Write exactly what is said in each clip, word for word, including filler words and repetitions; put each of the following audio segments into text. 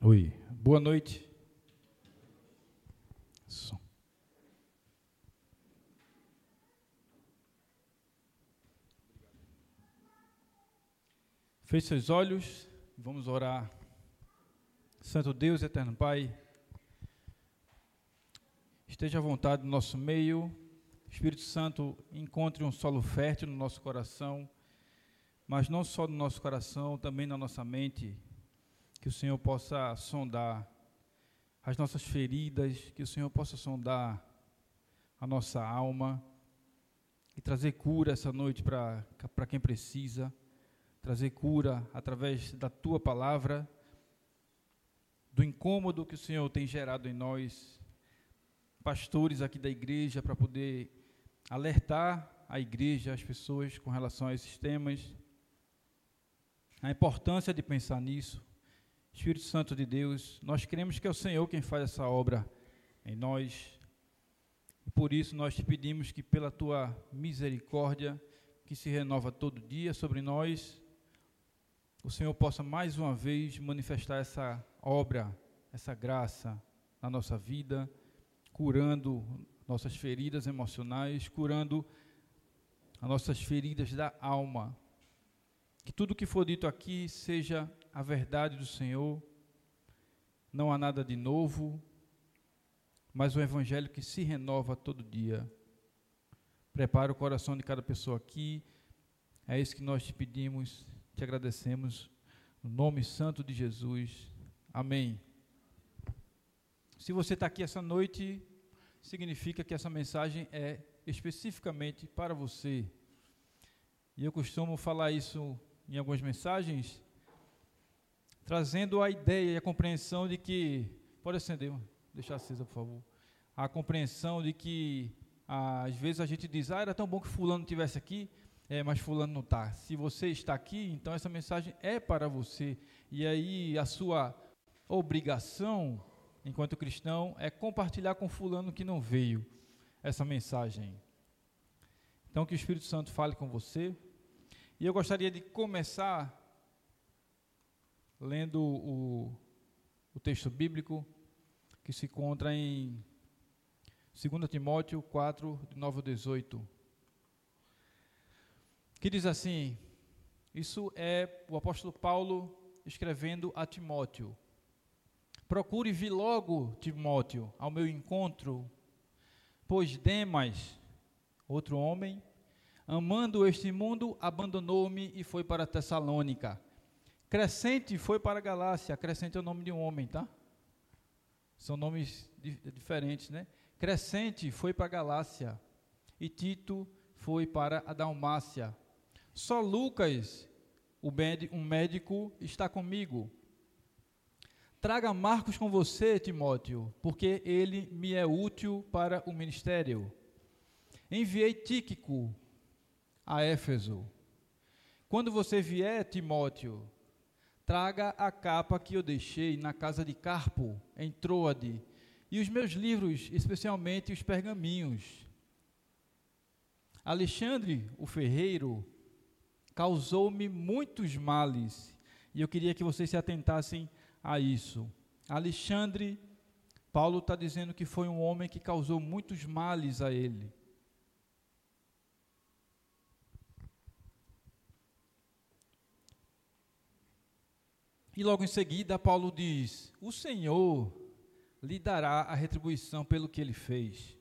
Oi, boa noite. Som. Feche seus olhos, vamos orar. Santo Deus, eterno Pai, esteja à vontade no nosso meio. Espírito Santo, encontre um solo fértil no nosso coração, mas não só no nosso coração, também na nossa mente. Que o Senhor possa sondar as nossas feridas, que o Senhor possa sondar a nossa alma e trazer cura essa noite para para quem precisa, trazer cura através da Tua palavra, do incômodo que o Senhor tem gerado em nós, pastores aqui da igreja, para poder alertar a igreja, as pessoas com relação a esses temas, a importância de pensar nisso. Espírito Santo de Deus, nós cremos que é o Senhor quem faz essa obra em nós, e por isso nós te pedimos que pela Tua misericórdia, que se renova todo dia sobre nós, o Senhor possa mais uma vez manifestar essa obra, essa graça na nossa vida, curando nossas feridas emocionais, curando as nossas feridas da alma. Que tudo que for dito aqui seja a verdade do Senhor, não há nada de novo, mas o Evangelho que se renova todo dia. Prepara o coração de cada pessoa aqui, é isso que nós te pedimos, te agradecemos, no nome santo de Jesus, amém. Se você está aqui essa noite, significa que essa mensagem é especificamente para você, e eu costumo falar isso em algumas mensagens, trazendo a ideia e a compreensão de que, pode acender, deixar acesa por favor, a compreensão de que, às vezes a gente diz, ah, era tão bom que fulano estivesse aqui, é, mas fulano não está. Se você está aqui, então essa mensagem é para você, e aí a sua obrigação, enquanto cristão, é compartilhar com fulano que não veio essa mensagem. Então que o Espírito Santo fale com você, e eu gostaria de começar lendo o, o texto bíblico que se encontra em dois Timóteo quatro, de nove a dezoito, que diz assim, isso é o apóstolo Paulo escrevendo a Timóteo: procure vir logo, Timóteo, ao meu encontro, pois Demas, outro homem, amando este mundo, abandonou-me e foi para Tessalônica. Crescente foi para a Galácia. Crescente é o nome de um homem, tá? São nomes di- diferentes, né? Crescente foi para a Galácia e Tito foi para a Dalmácia. Só Lucas, o médico, um médico, está comigo. Traga Marcos com você, Timóteo, porque ele me é útil para o ministério. Enviei Tíquico a Éfeso. Quando você vier, Timóteo, traga a capa que eu deixei na casa de Carpo, em Troade, e os meus livros, especialmente os pergaminhos. Alexandre, o ferreiro, causou-me muitos males, e eu queria que vocês se atentassem a isso. Alexandre, Paulo está dizendo que foi um homem que causou muitos males a ele. E logo em seguida, Paulo diz, o Senhor lhe dará a retribuição pelo que ele fez.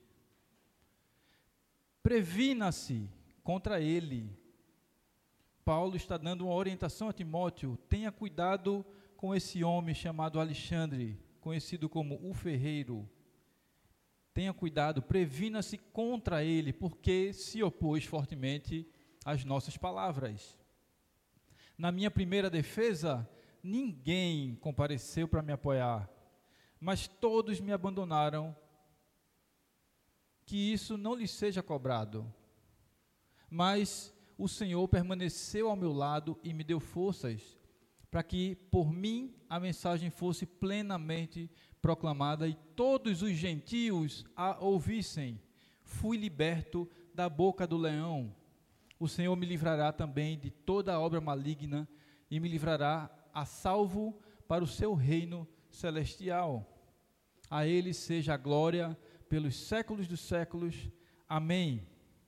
Previna-se contra ele. Paulo está dando uma orientação a Timóteo, tenha cuidado com esse homem chamado Alexandre, conhecido como o ferreiro. Tenha cuidado, previna-se contra ele, porque se opôs fortemente às nossas palavras. Na minha primeira defesa, ninguém compareceu para me apoiar, mas todos me abandonaram. Que isso não lhe seja cobrado. Mas o Senhor permaneceu ao meu lado e me deu forças, para que por mim a mensagem fosse plenamente proclamada e todos os gentios a ouvissem. Fui liberto da boca do leão. O Senhor me livrará também de toda obra maligna e me livrará a salvo para o seu reino, celestial. A Ele seja a glória pelos séculos dos séculos. Amém.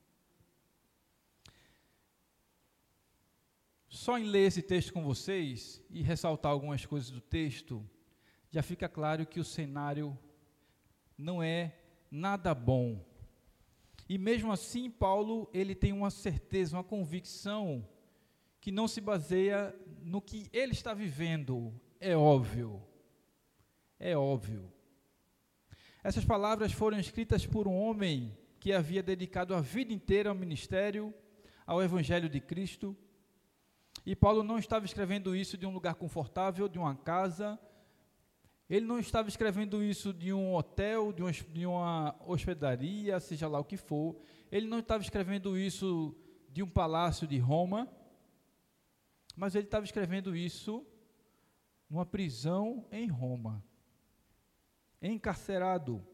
Só em ler esse texto com vocês e ressaltar algumas coisas do texto, já fica claro que o cenário não é nada bom. E mesmo assim, Paulo, ele tem uma certeza, uma convicção, que não se baseia no que ele está vivendo. É óbvio. É óbvio. Essas palavras foram escritas por um homem que havia dedicado a vida inteira ao ministério, ao Evangelho de Cristo. E Paulo não estava escrevendo isso de um lugar confortável, de uma casa. Ele não estava escrevendo isso de um hotel, de uma, de uma hospedaria, seja lá o que for. Ele não estava escrevendo isso de um palácio de Roma. Mas ele estava escrevendo isso numa prisão em Roma. Encarcerado.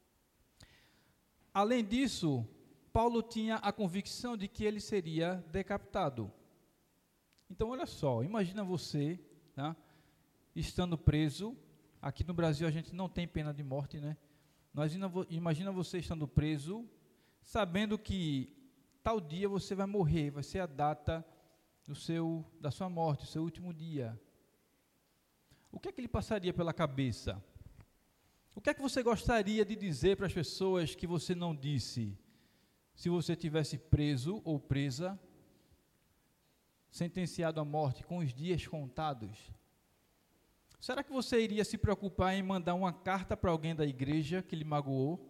Além disso, Paulo tinha a convicção de que ele seria decapitado. Então, olha só, imagina você, tá, estando preso. Aqui no Brasil a gente não tem pena de morte, né? Nós, imagina você estando preso, sabendo que tal dia você vai morrer, vai ser a data do seu, da sua morte, o seu último dia. O que é que lhe passaria pela cabeça? O que é que você gostaria de dizer para as pessoas que você não disse, se você tivesse preso ou presa, sentenciado à morte, com os dias contados? Será que você iria se preocupar em mandar uma carta para alguém da igreja que lhe magoou?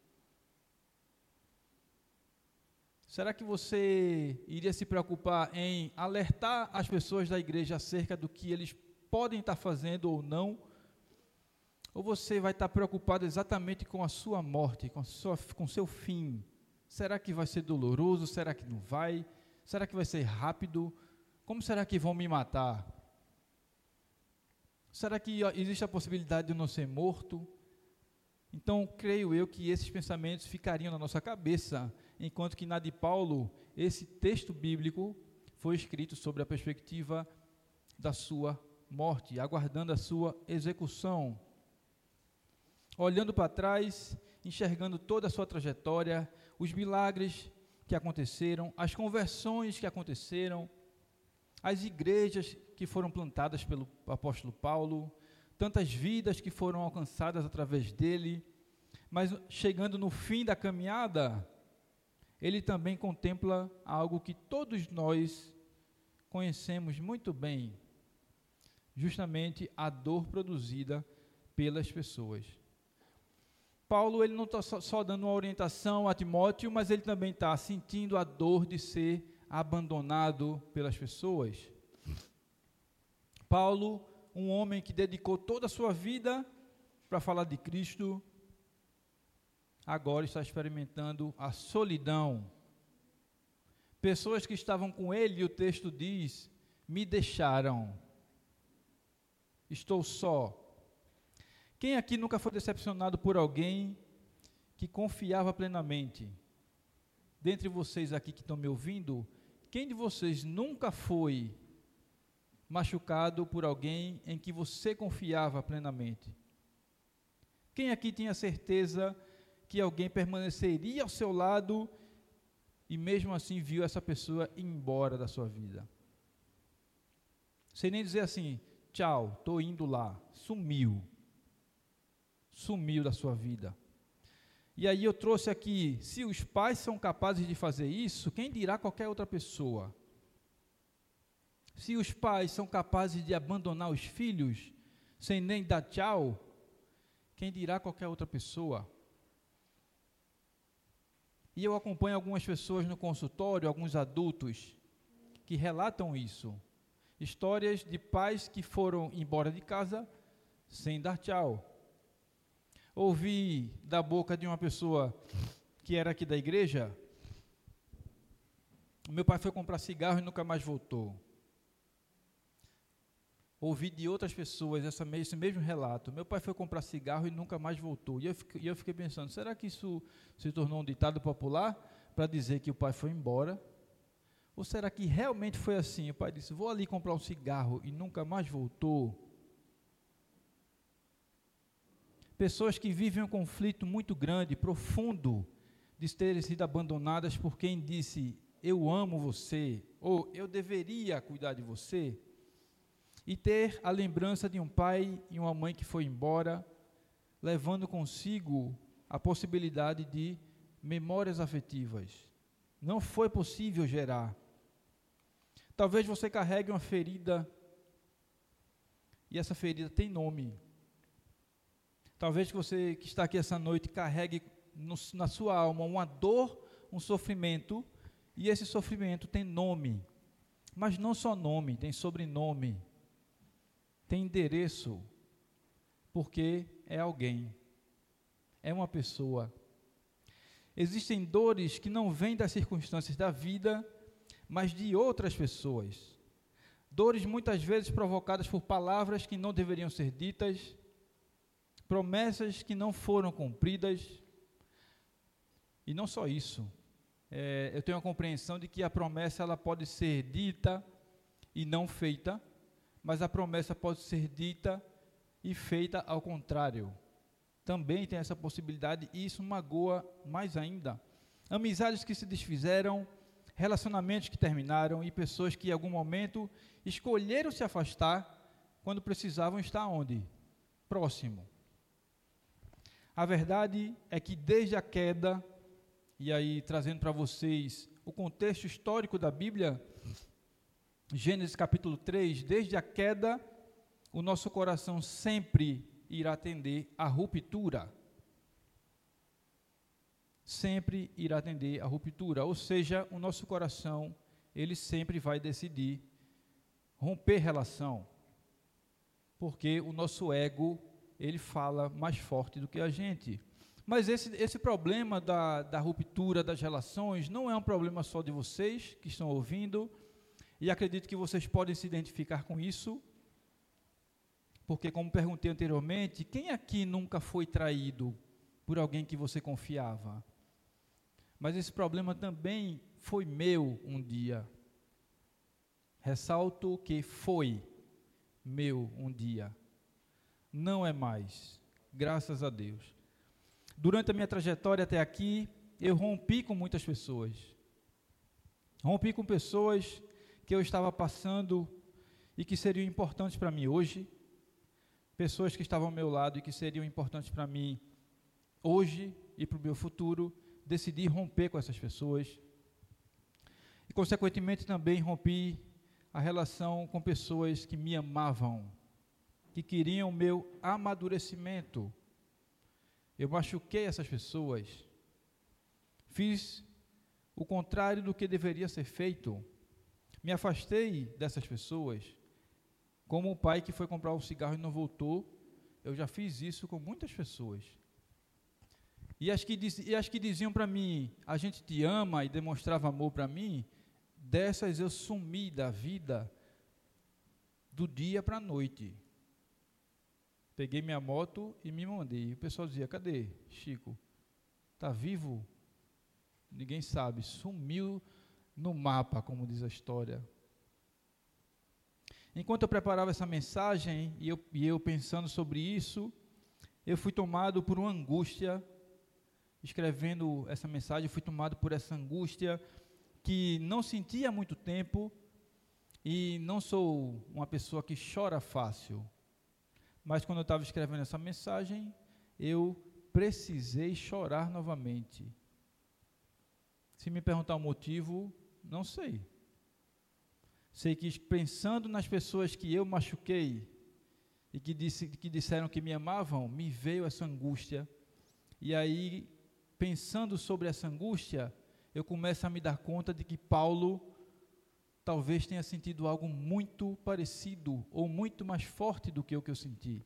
Será que você iria se preocupar em alertar as pessoas da igreja acerca do que eles podem estar fazendo ou não? Ou você vai estar preocupado exatamente com a sua morte, com o seu fim? Será que vai ser doloroso? Será que não vai? Será que vai ser rápido? Como será que vão me matar? Será que existe a possibilidade de eu não ser morto? Então, creio eu que esses pensamentos ficariam na nossa cabeça, enquanto que na de Paulo, esse texto bíblico foi escrito sobre a perspectiva da sua morte, aguardando a sua execução. Olhando para trás, enxergando toda a sua trajetória, os milagres que aconteceram, as conversões que aconteceram, as igrejas que foram plantadas pelo apóstolo Paulo, tantas vidas que foram alcançadas através dele, mas chegando no fim da caminhada, ele também contempla algo que todos nós conhecemos muito bem, justamente a dor produzida pelas pessoas. Paulo, ele não está só, só dando uma orientação a Timóteo, mas ele também está sentindo a dor de ser abandonado pelas pessoas. Paulo, um homem que dedicou toda a sua vida para falar de Cristo, agora está experimentando a solidão. Pessoas que estavam com ele, o texto diz, me deixaram. Estou só. Quem aqui nunca foi decepcionado por alguém que confiava plenamente? Dentre vocês aqui que estão me ouvindo, quem de vocês nunca foi machucado por alguém em que você confiava plenamente? Quem aqui tinha certeza que alguém permaneceria ao seu lado e mesmo assim viu essa pessoa ir embora da sua vida? Sem nem dizer assim, tchau, estou indo lá, sumiu. Sumiu da sua vida. E aí eu trouxe aqui, se os pais são capazes de fazer isso, quem dirá qualquer outra pessoa? Se os pais são capazes de abandonar os filhos, sem nem dar tchau, quem dirá qualquer outra pessoa? E eu acompanho algumas pessoas no consultório, alguns adultos, que relatam isso. Histórias de pais que foram embora de casa sem dar tchau. Ouvi da boca de uma pessoa que era aqui da igreja, meu pai foi comprar cigarro e nunca mais voltou. Ouvi de outras pessoas essa, esse mesmo relato, meu pai foi comprar cigarro e nunca mais voltou. E eu fiquei, e eu fiquei pensando, será que isso se tornou um ditado popular para dizer que o pai foi embora? Ou será que realmente foi assim? O pai disse, vou ali comprar um cigarro e nunca mais voltou? Pessoas que vivem um conflito muito grande, profundo, de terem sido abandonadas por quem disse, eu amo você, ou eu deveria cuidar de você, e ter a lembrança de um pai e uma mãe que foi embora, levando consigo a possibilidade de memórias afetivas. Não foi possível gerar. Talvez você carregue uma ferida, e essa ferida tem nome. Talvez você que está aqui essa noite carregue no, na sua alma uma dor, um sofrimento, e esse sofrimento tem nome, mas não só nome, tem sobrenome, tem endereço, porque é alguém, é uma pessoa. Existem dores que não vêm das circunstâncias da vida, mas de outras pessoas. Dores muitas vezes provocadas por palavras que não deveriam ser ditas, promessas que não foram cumpridas, e não só isso. É, eu tenho a compreensão de que a promessa ela pode ser dita e não feita, mas a promessa pode ser dita e feita ao contrário. Também tem essa possibilidade e isso magoa mais ainda. Amizades que se desfizeram, relacionamentos que terminaram e pessoas que em algum momento escolheram se afastar quando precisavam estar onde? Próximo. A verdade é que desde a queda, e aí trazendo para vocês o contexto histórico da Bíblia, Gênesis capítulo três, desde a queda, o nosso coração sempre irá tender à ruptura. Sempre irá tender à ruptura, ou seja, o nosso coração, ele sempre vai decidir romper relação, porque o nosso ego, ele fala mais forte do que a gente. Mas esse, esse problema da, da ruptura das relações não é um problema só de vocês que estão ouvindo, e acredito que vocês podem se identificar com isso, porque como perguntei anteriormente, quem aqui nunca foi traído por alguém que você confiava? Mas esse problema também foi meu um dia. Ressalto que foi meu um dia. Não é mais, graças a Deus. Durante a minha trajetória até aqui, eu rompi com muitas pessoas. Rompi com pessoas que eu estava passando e que seriam importantes para mim hoje. Pessoas que estavam ao meu lado e que seriam importantes para mim hoje e para o meu futuro. Decidi romper com essas pessoas. E, consequentemente, também rompi a relação com pessoas que me amavam, que queriam o meu amadurecimento. Eu machuquei essas pessoas. Fiz o contrário do que deveria ser feito. Me afastei dessas pessoas. Como o pai que foi comprar um cigarro e não voltou, eu já fiz isso com muitas pessoas. E as que, diz, e as que diziam para mim, a gente te ama e demonstrava amor para mim, dessas eu sumi da vida do dia para a noite. Peguei minha moto e me mandei. O pessoal dizia, cadê Chico? Está vivo? Ninguém sabe, sumiu no mapa, como diz a história. Enquanto eu preparava essa mensagem, e eu, e eu pensando sobre isso, eu fui tomado por uma angústia, escrevendo essa mensagem, eu fui tomado por essa angústia, que não sentia há muito tempo, e não sou uma pessoa que chora fácil, mas quando eu estava escrevendo essa mensagem, eu precisei chorar novamente. Se me perguntar o motivo, não sei. Sei que pensando nas pessoas que eu machuquei e que, disse, que disseram que me amavam, me veio essa angústia. E aí, pensando sobre essa angústia, eu começo a me dar conta de que Paulo talvez tenha sentido algo muito parecido ou muito mais forte do que o que eu senti.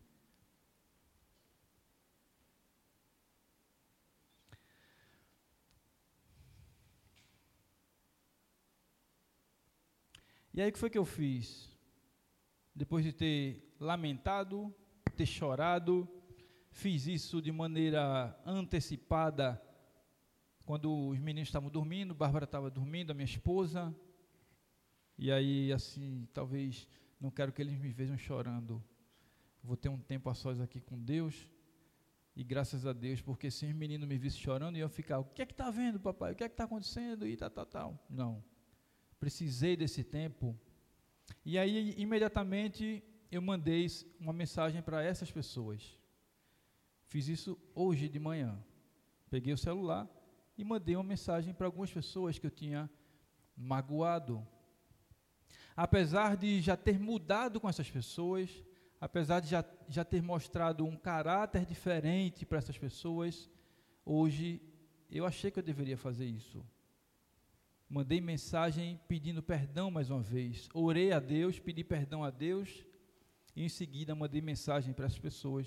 E aí o que foi que eu fiz? Depois de ter lamentado, ter chorado, fiz isso de maneira antecipada, quando os meninos estavam dormindo, Bárbara estava dormindo, a minha esposa, e aí assim, talvez, não quero que eles me vejam chorando, vou ter um tempo a sós aqui com Deus, E graças a Deus, porque se os meninos me vissem chorando, iam ficar, o que é que está vendo, papai? O que é que está acontecendo? E tal, tal, tal. Não. Precisei desse tempo. E aí, imediatamente, eu mandei uma mensagem para essas pessoas. Fiz isso hoje de manhã. Peguei o celular e mandei uma mensagem para algumas pessoas que eu tinha magoado. Apesar de já ter mudado com essas pessoas, apesar de já, já ter mostrado um caráter diferente para essas pessoas, hoje eu achei que eu deveria fazer isso. Mandei mensagem pedindo perdão mais uma vez. Orei a Deus, pedi perdão a Deus e em seguida mandei mensagem para essas pessoas,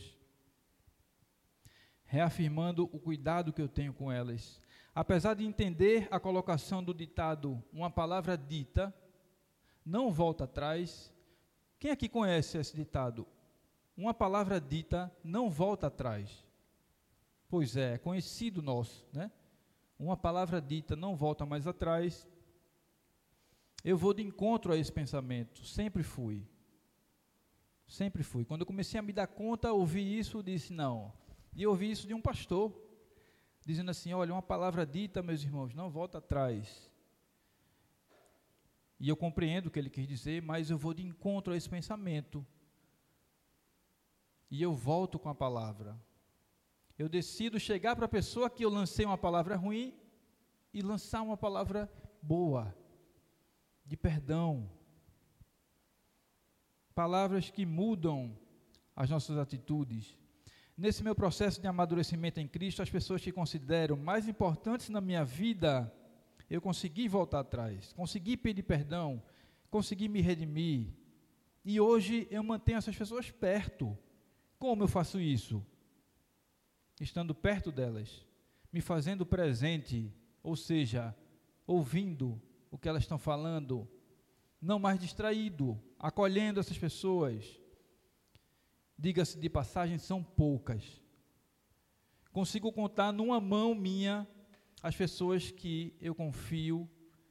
reafirmando o cuidado que eu tenho com elas. Apesar de entender a colocação do ditado, uma palavra dita não volta atrás. Quem aqui conhece esse ditado? Uma palavra dita não volta atrás. Pois é, é conhecido nosso, né? Uma palavra dita não volta mais atrás. Eu vou de encontro a esse pensamento, sempre fui. Sempre fui. Quando eu comecei a me dar conta, ouvi isso, disse não. E eu ouvi isso de um pastor, dizendo assim, olha, uma palavra dita, meus irmãos, não volta atrás. E eu compreendo o que ele quis dizer, mas eu vou de encontro a esse pensamento. E eu volto com a palavra. Eu decido chegar para a pessoa que eu lancei uma palavra ruim e lançar uma palavra boa, de perdão. Palavras que mudam as nossas atitudes. Nesse meu processo de amadurecimento em Cristo, as pessoas que considero mais importantes na minha vida, eu consegui voltar atrás, consegui pedir perdão, consegui me redimir. E hoje eu mantenho essas pessoas perto. Como eu faço isso? Estando perto delas, me fazendo presente, ou seja, ouvindo o que elas estão falando, não mais distraído, acolhendo essas pessoas. Diga-se de passagem, são poucas. Consigo contar numa mão minha as pessoas que eu confio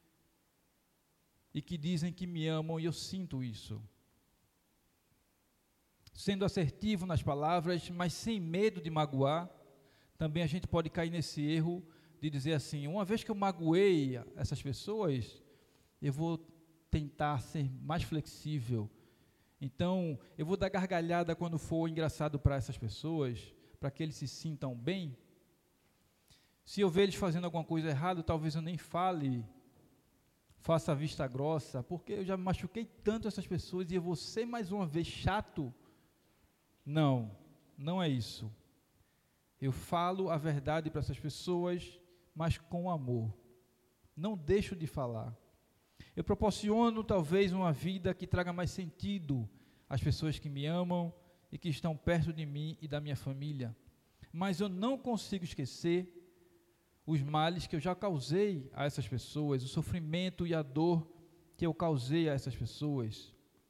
e que dizem que me amam, e eu sinto isso. Sendo assertivo nas palavras, mas sem medo de magoar, também a gente pode cair nesse erro de dizer assim, uma vez que eu magoei essas pessoas, eu vou tentar ser mais flexível. Então, eu vou dar gargalhada quando for engraçado para essas pessoas, para que eles se sintam bem. Se eu ver eles fazendo alguma coisa errada, talvez eu nem fale, faça a vista grossa, porque eu já machuquei tanto essas pessoas e eu vou ser mais uma vez chato. Não, não é isso. Eu falo a verdade para essas pessoas, mas com amor. Não deixo de falar. Eu proporciono talvez uma vida que traga mais sentido às pessoas que me amam e que estão perto de mim e da minha família. Mas eu não consigo esquecer os males que eu já causei a essas pessoas, o sofrimento e a dor que eu causei a essas pessoas.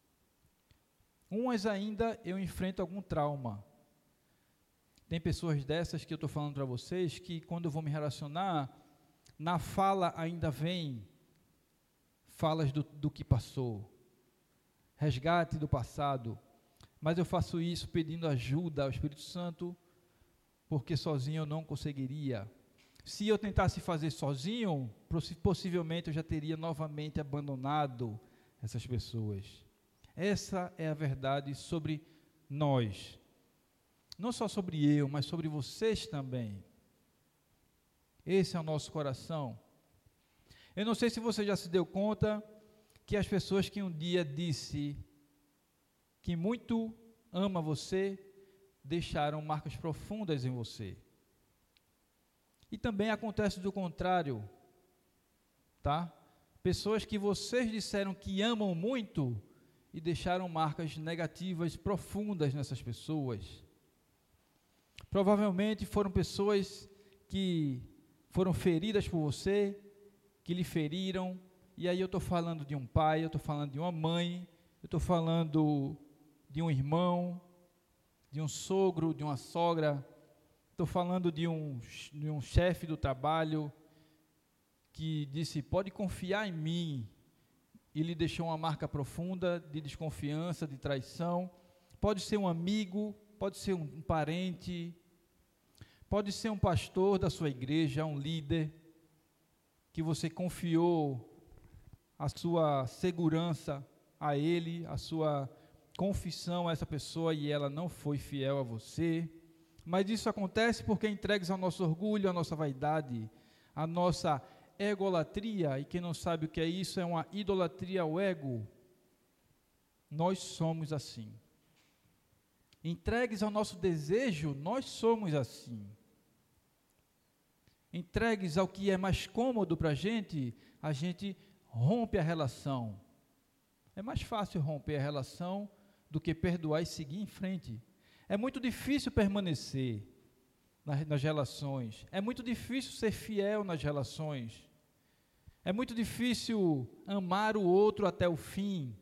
Umas ainda eu enfrento algum trauma. Tem pessoas dessas que eu estou falando para vocês que quando eu vou me relacionar, na fala ainda vem falas do, do que passou, resgate do passado, mas eu faço isso pedindo ajuda ao Espírito Santo, porque sozinho eu não conseguiria. Se eu tentasse fazer sozinho, possivelmente eu já teria novamente abandonado essas pessoas. Essa é a verdade sobre nós. Não só sobre eu, mas sobre vocês também. Esse é o nosso coração. Eu não sei se você já se deu conta que as pessoas que um dia disse que muito ama você, deixaram marcas profundas em você. E também acontece do contrário, tá? Pessoas que vocês disseram que amam muito e deixaram marcas negativas profundas nessas pessoas. Provavelmente foram pessoas que foram feridas por você, que lhe feriram, e aí eu estou falando de um pai, eu estou falando de uma mãe, eu estou falando de um irmão, de um sogro, de uma sogra, estou falando de um, de um chefe do trabalho, que disse, pode confiar em mim, e lhe deixou uma marca profunda de desconfiança, de traição. Pode ser um amigo, pode ser um, um parente, Pode ser um pastor da sua igreja, um líder, que você confiou a sua segurança a ele, a sua confissão a essa pessoa e ela não foi fiel a você. Mas isso acontece porque entregues ao nosso orgulho, à nossa vaidade, à nossa egolatria, e quem não sabe o que é isso, é uma idolatria ao ego. Nós somos assim. Entregues ao nosso desejo, nós somos assim. Entregues ao que é mais cômodo para a gente, a gente rompe a relação. É mais fácil romper a relação do que perdoar e seguir em frente. É muito difícil permanecer nas, nas relações. É muito difícil ser fiel nas relações. É muito difícil amar o outro até o fim.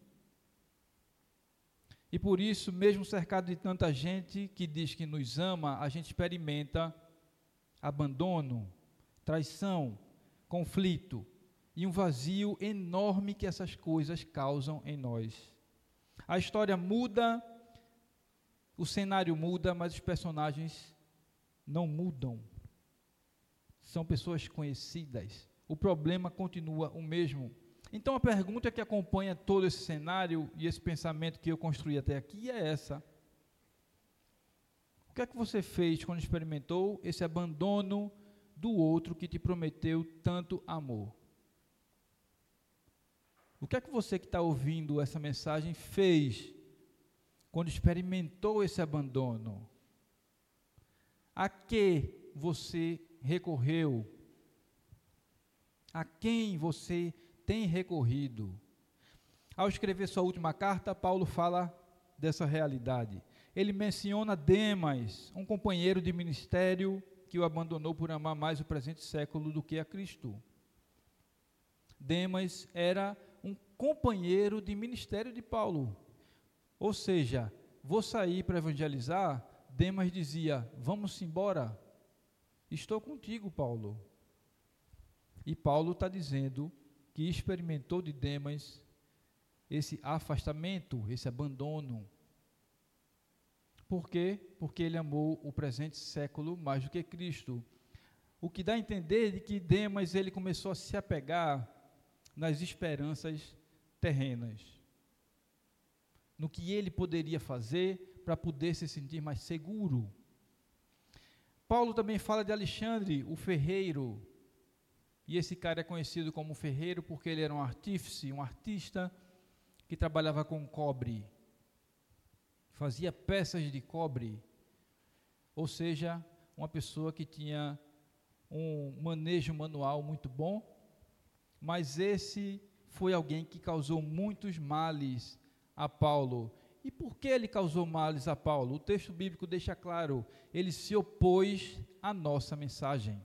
E por isso, mesmo cercado de tanta gente que diz que nos ama, a gente experimenta abandono, traição, conflito e um vazio enorme que essas coisas causam em nós. A história muda, o cenário muda, mas os personagens não mudam. São pessoas conhecidas. O problema continua o mesmo. Então a pergunta que acompanha todo esse cenário e esse pensamento que eu construí até aqui é essa: o que é que você fez quando experimentou esse abandono do outro que te prometeu tanto amor? O que é que você que está ouvindo essa mensagem fez quando experimentou esse abandono? A que você recorreu? A quem você tem recorrido? Ao escrever sua última carta, Paulo fala dessa realidade. Ele menciona Demas, um companheiro de ministério que o abandonou por amar mais o presente século do que a Cristo. Demas era um companheiro de ministério de Paulo. Ou seja, vou sair para evangelizar. Demas dizia: vamos embora. Estou contigo, Paulo. E Paulo está dizendo que experimentou de Demas esse afastamento, esse abandono. Por quê? Porque ele amou o presente século mais do que Cristo. O que dá a entender de que Demas ele começou a se apegar nas esperanças terrenas, no que ele poderia fazer para poder se sentir mais seguro. Paulo também fala de Alexandre, o ferreiro, e esse cara é conhecido como ferreiro porque ele era um artífice, um artista que trabalhava com cobre, fazia peças de cobre, ou seja, uma pessoa que tinha um manejo manual muito bom, mas esse foi alguém que causou muitos males a Paulo. E por que ele causou males a Paulo? O texto bíblico deixa claro, ele se opôs à nossa mensagem.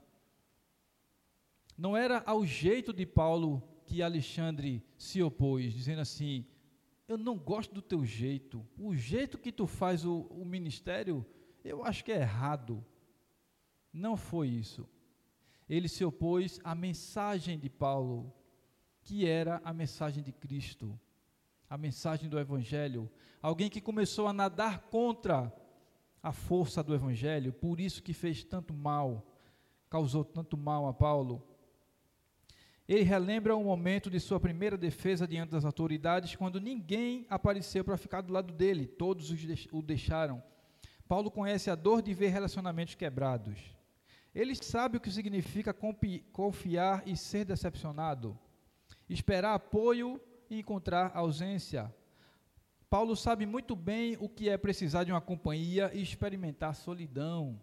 Não era ao jeito de Paulo que Alexandre se opôs, dizendo assim: eu não gosto do teu jeito, o jeito que tu faz o, o ministério, eu acho que é errado. Não foi isso. Ele se opôs à mensagem de Paulo, que era a mensagem de Cristo, a mensagem do Evangelho. Alguém que começou a nadar contra a força do Evangelho, por isso que fez tanto mal, causou tanto mal a Paulo. Ele relembra o momento de sua primeira defesa diante das autoridades, quando ninguém apareceu para ficar do lado dele, todos o deixaram. Paulo conhece a dor de ver relacionamentos quebrados. Ele sabe o que significa confiar e ser decepcionado, esperar apoio e encontrar ausência. Paulo sabe muito bem o que é precisar de uma companhia e experimentar solidão.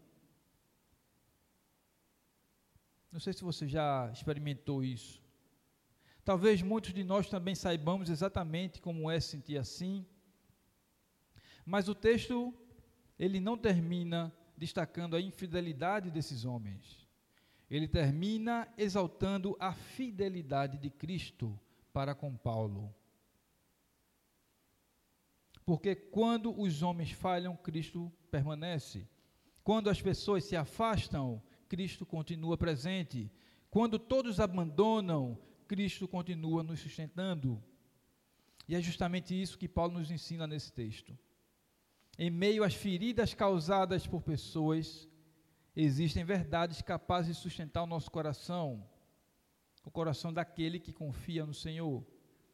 Não sei se você já experimentou isso. Talvez muitos de nós também saibamos exatamente como é sentir assim. Mas o texto, ele não termina destacando a infidelidade desses homens. Ele termina exaltando a fidelidade de Cristo para com Paulo. Porque quando os homens falham, Cristo permanece. Quando as pessoas se afastam, Cristo continua presente. Quando todos abandonam, Cristo continua nos sustentando. E é justamente isso que Paulo nos ensina nesse texto. Em meio às feridas causadas por pessoas, existem verdades capazes de sustentar o nosso coração, o coração daquele que confia no Senhor.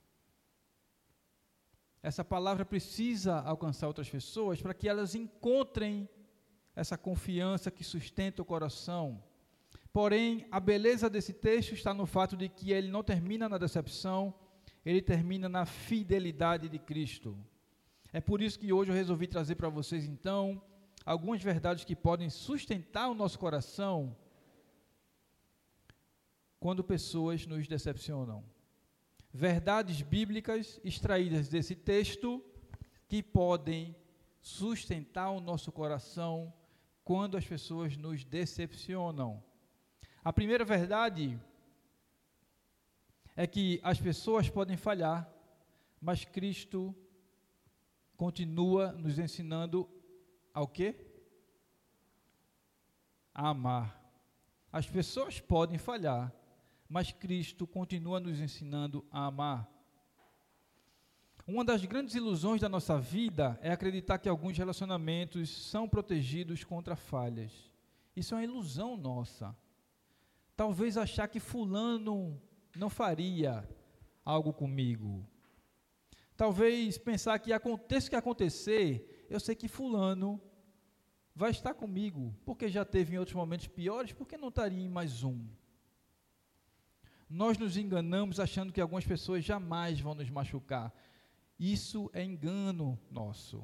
Essa palavra precisa alcançar outras pessoas para que elas encontrem essa confiança que sustenta o coração. Porém, a beleza desse texto está no fato de que ele não termina na decepção, ele termina na fidelidade de Cristo. É por isso que hoje eu resolvi trazer para vocês, então, algumas verdades que podem sustentar o nosso coração quando pessoas nos decepcionam. Verdades bíblicas extraídas desse texto que podem sustentar o nosso coração quando as pessoas nos decepcionam. A primeira verdade é que as pessoas podem falhar, mas Cristo continua nos ensinando ao quê? A amar. As pessoas podem falhar, mas Cristo continua nos ensinando a amar. Uma das grandes ilusões da nossa vida é acreditar que alguns relacionamentos são protegidos contra falhas. Isso é uma ilusão nossa. Talvez achar que fulano não faria algo comigo. Talvez pensar que aconteça o que acontecer, eu sei que fulano vai estar comigo, porque já teve em outros momentos piores, por que não estaria em mais um? Nós nos enganamos achando que algumas pessoas jamais vão nos machucar. Isso é engano nosso.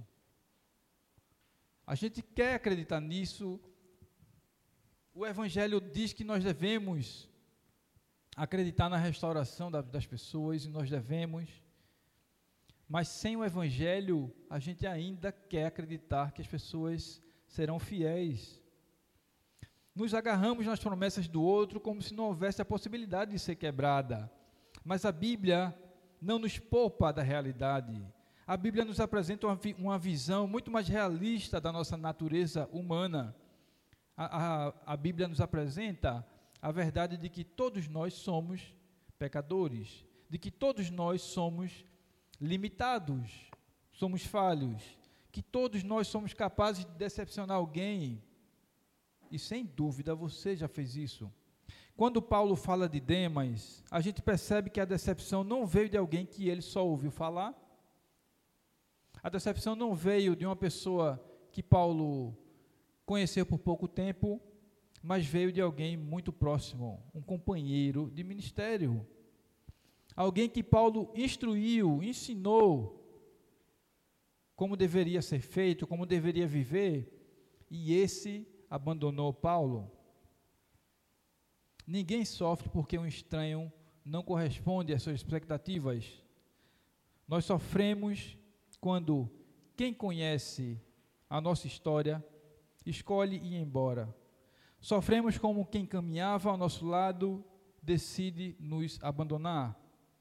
A gente quer acreditar nisso. O Evangelho diz que nós devemos acreditar na restauração da, das pessoas, e nós devemos, mas sem o Evangelho, a gente ainda quer acreditar que as pessoas serão fiéis. Nos agarramos nas promessas do outro como se não houvesse a possibilidade de ser quebrada, mas a Bíblia não nos poupa da realidade. A Bíblia nos apresenta uma, uma visão muito mais realista da nossa natureza humana. A, a, a Bíblia nos apresenta a verdade de que todos nós somos pecadores, de que todos nós somos limitados, somos falhos, que todos nós somos capazes de decepcionar alguém, e sem dúvida você já fez isso. Quando Paulo fala de Demas, a gente percebe que a decepção não veio de alguém que ele só ouviu falar, a decepção não veio de uma pessoa que Paulo conheceu por pouco tempo, mas veio de alguém muito próximo, um companheiro de ministério, alguém que Paulo instruiu, ensinou como deveria ser feito, como deveria viver, e esse abandonou Paulo. Ninguém sofre porque um estranho não corresponde às suas expectativas. Nós sofremos quando quem conhece a nossa história escolhe ir embora. Sofremos como quem caminhava ao nosso lado decide nos abandonar.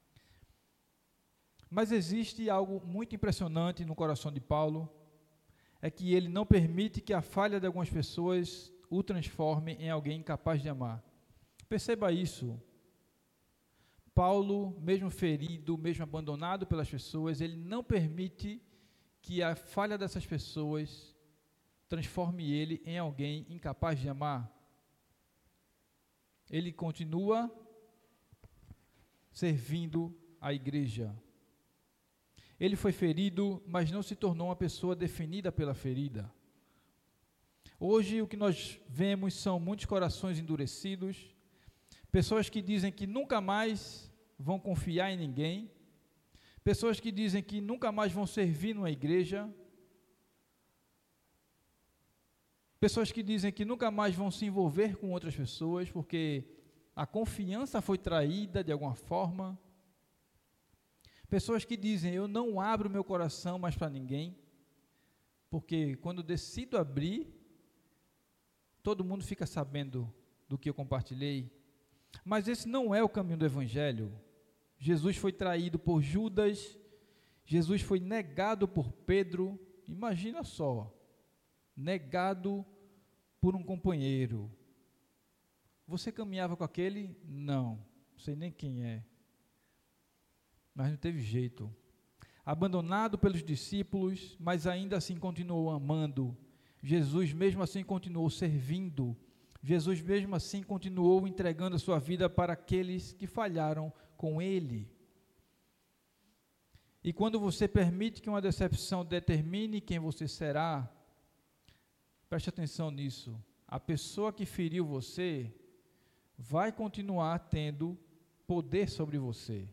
Mas existe algo muito impressionante no coração de Paulo, é que ele não permite que a falha de algumas pessoas o transforme em alguém incapaz de amar. Perceba isso. Paulo, mesmo ferido, mesmo abandonado pelas pessoas, ele não permite que a falha dessas pessoas transforme ele em alguém incapaz de amar. Ele continua servindo a igreja. Ele foi ferido, mas não se tornou uma pessoa definida pela ferida. Hoje o que nós vemos são muitos corações endurecidos, pessoas que dizem que nunca mais vão confiar em ninguém, pessoas que dizem que nunca mais vão servir numa igreja, pessoas que dizem que nunca mais vão se envolver com outras pessoas, porque a confiança foi traída de alguma forma. Pessoas que dizem, eu não abro meu coração mais para ninguém, porque quando decido abrir, todo mundo fica sabendo do que eu compartilhei. Mas esse não é o caminho do Evangelho. Jesus foi traído por Judas, Jesus foi negado por Pedro, imagina só, negado por um companheiro. Você caminhava com aquele? Não, não sei nem quem é. Mas não teve jeito. Abandonado pelos discípulos, mas ainda assim continuou amando. Jesus mesmo assim continuou servindo. Jesus mesmo assim continuou entregando a sua vida para aqueles que falharam com ele. E quando você permite que uma decepção determine quem você será, preste atenção nisso, a pessoa que feriu você vai continuar tendo poder sobre você.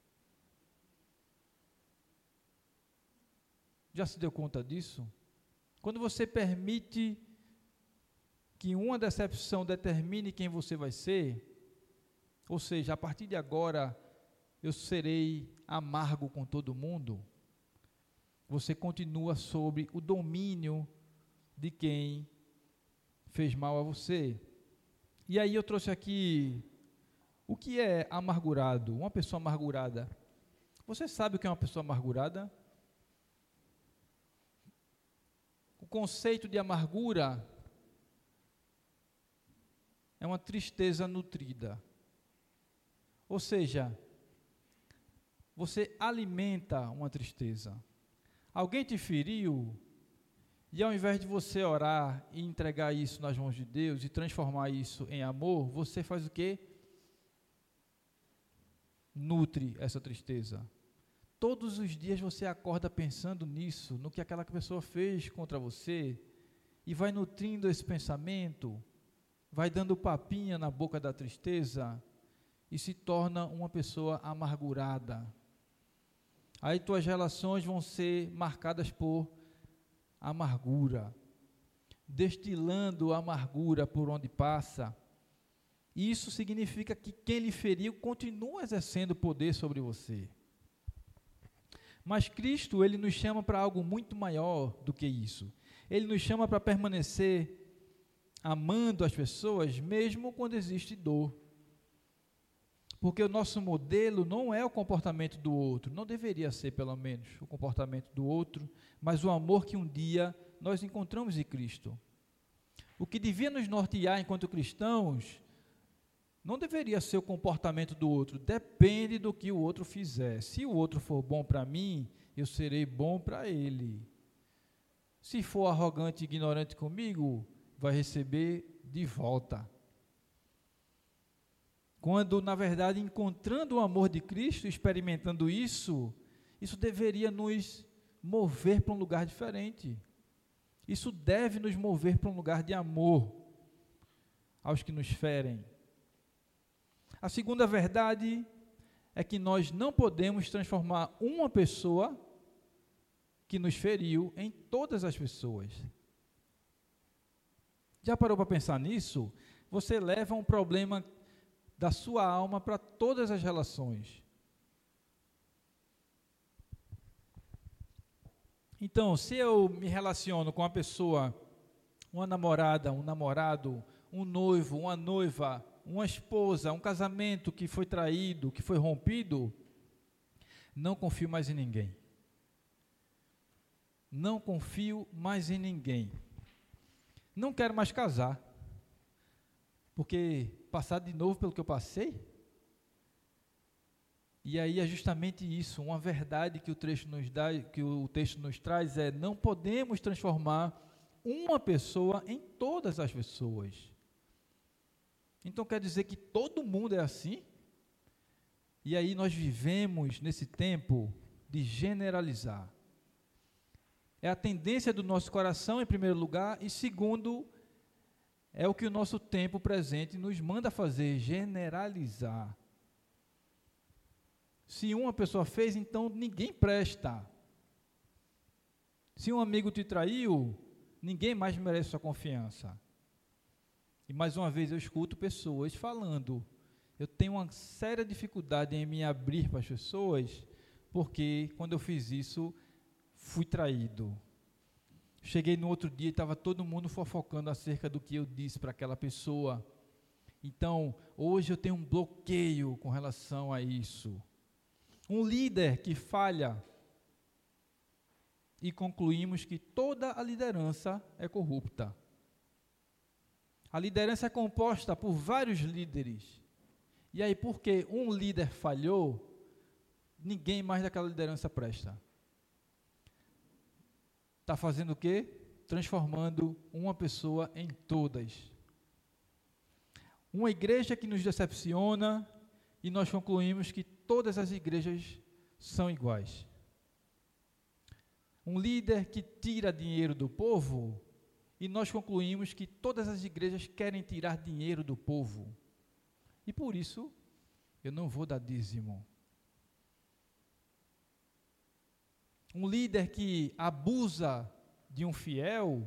Já se deu conta disso? Quando você permite que uma decepção determine quem você vai ser, ou seja, a partir de agora eu serei amargo com todo mundo, você continua sob o domínio de quem fez mal a você. E aí eu trouxe aqui, o que é amargurado? Uma pessoa amargurada. Você sabe o que é uma pessoa amargurada? O conceito de amargura é uma tristeza nutrida. Ou seja, você alimenta uma tristeza. Alguém te feriu, e ao invés de você orar e entregar isso nas mãos de Deus e transformar isso em amor, você faz o quê? Nutre essa tristeza. Todos os dias você acorda pensando nisso, no que aquela pessoa fez contra você, e vai nutrindo esse pensamento, vai dando papinha na boca da tristeza, e se torna uma pessoa amargurada. Aí tuas relações vão ser marcadas por amargura, destilando amargura por onde passa. E isso significa que quem lhe feriu continua exercendo poder sobre você. Mas Cristo, ele nos chama para algo muito maior do que isso. Ele nos chama para permanecer amando as pessoas, mesmo quando existe dor. Porque o nosso modelo não é o comportamento do outro, não deveria ser, pelo menos, o comportamento do outro, mas o amor que um dia nós encontramos em Cristo. O que devia nos nortear enquanto cristãos não deveria ser o comportamento do outro, depende do que o outro fizer. Se o outro for bom para mim, eu serei bom para ele. Se for arrogante e ignorante comigo, vai receber de volta. Quando, na verdade, encontrando o amor de Cristo, experimentando isso, isso deveria nos mover para um lugar diferente. Isso deve nos mover para um lugar de amor aos que nos ferem. A segunda verdade é que nós não podemos transformar uma pessoa que nos feriu em todas as pessoas. Já parou para pensar nisso? Você leva um problema da sua alma para todas as relações. Então, se eu me relaciono com uma pessoa, uma namorada, um namorado, um noivo, uma noiva, uma esposa, um casamento que foi traído, que foi rompido, não confio mais em ninguém. Não confio mais em ninguém. Não quero mais casar, porque passar de novo pelo que eu passei. E aí é justamente isso, uma verdade que o texto nos dá, que o texto nos traz é: não podemos transformar uma pessoa em todas as pessoas. Então quer dizer que todo mundo é assim? E aí nós vivemos nesse tempo de generalizar. É a tendência do nosso coração, em primeiro lugar, e segundo, é o que o nosso tempo presente nos manda fazer, generalizar. Se uma pessoa fez, então ninguém presta. Se um amigo te traiu, ninguém mais merece sua confiança. E mais uma vez eu escuto pessoas falando, eu tenho uma séria dificuldade em me abrir para as pessoas, porque quando eu fiz isso, fui traído. Cheguei no outro dia e estava todo mundo fofocando acerca do que eu disse para aquela pessoa. Então, hoje eu tenho um bloqueio com relação a isso. Um líder que falha, e concluímos que toda a liderança é corrupta. A liderança é composta por vários líderes. E aí, porque um líder falhou, ninguém mais daquela liderança presta. Está fazendo o quê? Transformando uma pessoa em todas. Uma igreja que nos decepciona e nós concluímos que todas as igrejas são iguais. Um líder que tira dinheiro do povo e nós concluímos que todas as igrejas querem tirar dinheiro do povo. E por isso, eu não vou dar dízimo. Um líder que abusa de um fiel,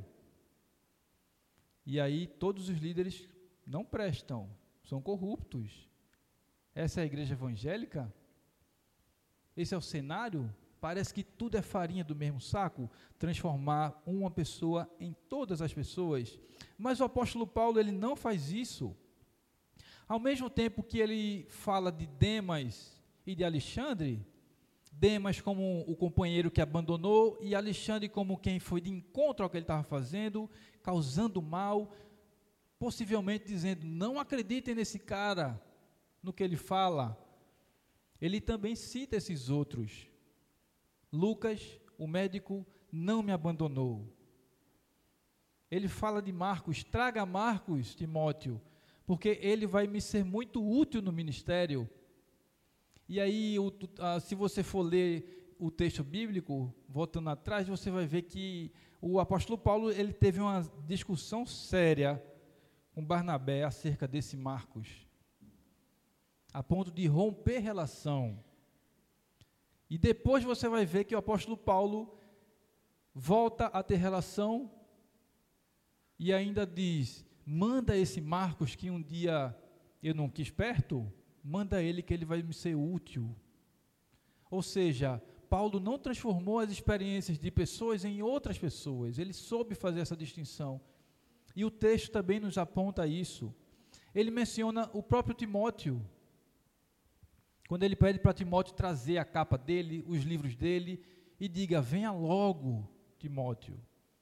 e aí todos os líderes não prestam, são corruptos. Essa é a igreja evangélica? Esse é o cenário? Parece que tudo é farinha do mesmo saco, transformar uma pessoa em todas as pessoas. Mas o apóstolo Paulo, ele não faz isso. Ao mesmo tempo que ele fala de Demas e de Alexandre, Demas como o companheiro que abandonou e Alexandre como quem foi de encontro ao que ele estava fazendo, causando mal, possivelmente dizendo, não acreditem nesse cara, no que ele fala. Ele também cita esses outros. Lucas, o médico, não me abandonou. Ele fala de Marcos, traga Marcos, Timóteo, porque ele vai me ser muito útil no ministério. E aí, o, a, se você for ler o texto bíblico, voltando atrás, você vai ver que o apóstolo Paulo, ele teve uma discussão séria com Barnabé acerca desse Marcos, a ponto de romper relação. E depois você vai ver que o apóstolo Paulo volta a ter relação e ainda diz, manda esse Marcos que um dia eu não quis perto, manda ele que ele vai me ser útil. Ou seja, Paulo não transformou as experiências de pessoas em outras pessoas, ele soube fazer essa distinção. E o texto também nos aponta isso. Ele menciona o próprio Timóteo, quando ele pede para Timóteo trazer a capa dele, os livros dele, e diga, venha logo, Timóteo.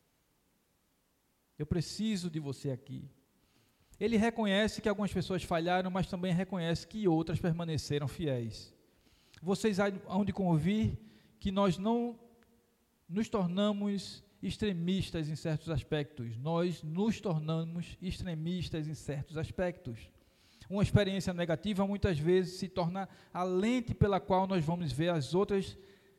Eu preciso de você aqui. Ele reconhece que algumas pessoas falharam, mas também reconhece que outras permaneceram fiéis. Vocês hão de convir que nós não nos tornamos extremistas em certos aspectos, nós nos tornamos extremistas em certos aspectos. Uma experiência negativa muitas vezes se torna a lente pela qual nós vamos ver as outras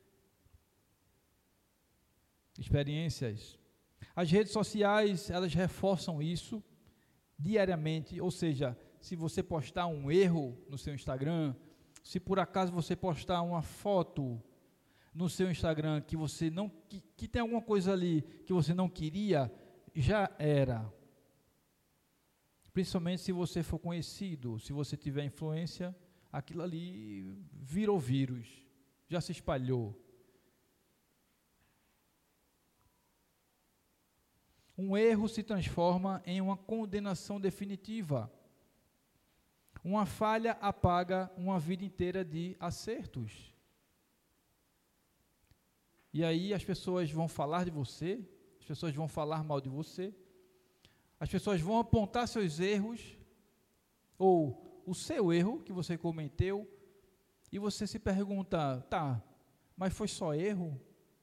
experiências. As redes sociais, elas reforçam isso diariamente, ou seja, se você postar um erro no seu Instagram, se por acaso você postar uma foto no seu Instagram que você não que, que tem alguma coisa ali que você não queria, já era. Principalmente se você for conhecido, se você tiver influência, aquilo ali virou vírus, já se espalhou. Um erro se transforma em uma condenação definitiva. Uma falha apaga uma vida inteira de acertos. E aí as pessoas vão falar de você, as pessoas vão falar mal de você, as pessoas vão apontar seus erros, ou o seu erro que você cometeu, e você se pergunta, tá, mas foi só erro?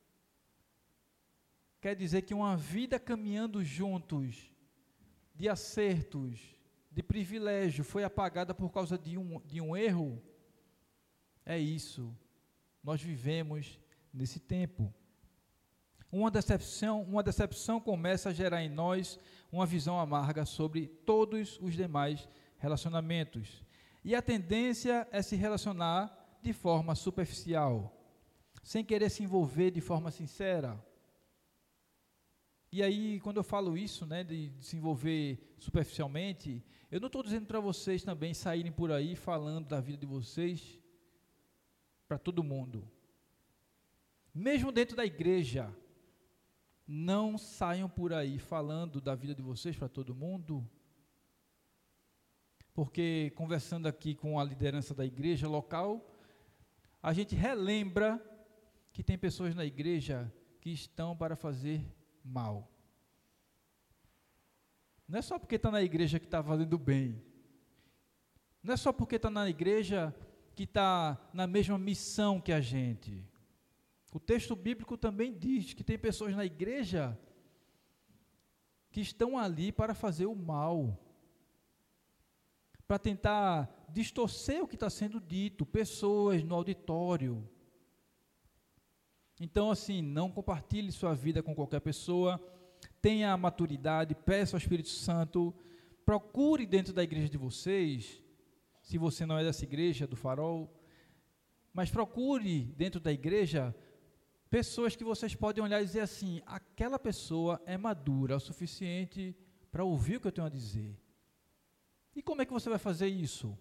Quer dizer que uma vida caminhando juntos, de acertos, de privilégio, foi apagada por causa de um, de um erro? É isso, nós vivemos nesse tempo. Uma decepção, uma decepção começa a gerar em nós uma visão amarga sobre todos os demais relacionamentos. E a tendência é se relacionar de forma superficial, sem querer se envolver de forma sincera. E aí, quando eu falo isso, né, de, de se envolver superficialmente, eu não estou dizendo para vocês também saírem por aí falando da vida de vocês para todo mundo. Mesmo dentro da igreja, não saiam por aí falando da vida de vocês para todo mundo, porque conversando aqui com a liderança da igreja local, a gente relembra que tem pessoas na igreja que estão para fazer mal. Não é só porque está na igreja que está fazendo bem. Não é só porque está na igreja que está na mesma missão que a gente. O texto bíblico também diz que tem pessoas na igreja que estão ali para fazer o mal, para tentar distorcer o que está sendo dito, pessoas no auditório. Então, assim, não compartilhe sua vida com qualquer pessoa, tenha a maturidade, peça ao Espírito Santo, procure dentro da igreja de vocês, se você não é dessa igreja, do Farol, mas procure dentro da igreja pessoas que vocês podem olhar e dizer assim, aquela pessoa é madura o suficiente para ouvir o que eu tenho a dizer. E como é que você vai fazer isso?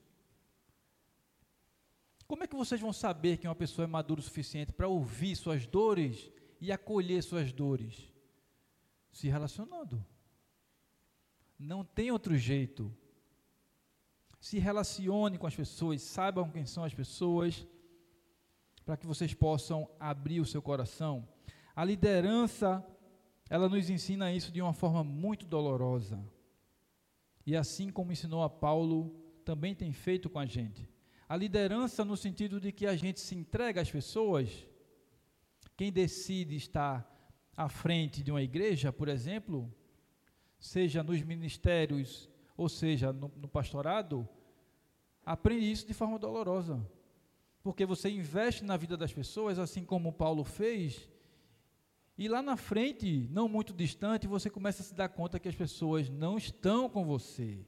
Como é que vocês vão saber que uma pessoa é madura o suficiente para ouvir suas dores e acolher suas dores? Se relacionando. Não tem outro jeito. Se relacione com as pessoas, saibam quem são as pessoas, para que vocês possam abrir o seu coração. A liderança, ela nos ensina isso de uma forma muito dolorosa. E assim como ensinou a Paulo, também tem feito com a gente. A liderança no sentido de que a gente se entrega às pessoas. Quem decide estar à frente de uma igreja, por exemplo, seja nos ministérios, ou seja, no, no pastorado, aprende isso de forma dolorosa. Porque você investe na vida das pessoas, assim como Paulo fez, e lá na frente, não muito distante, você começa a se dar conta que as pessoas não estão com você.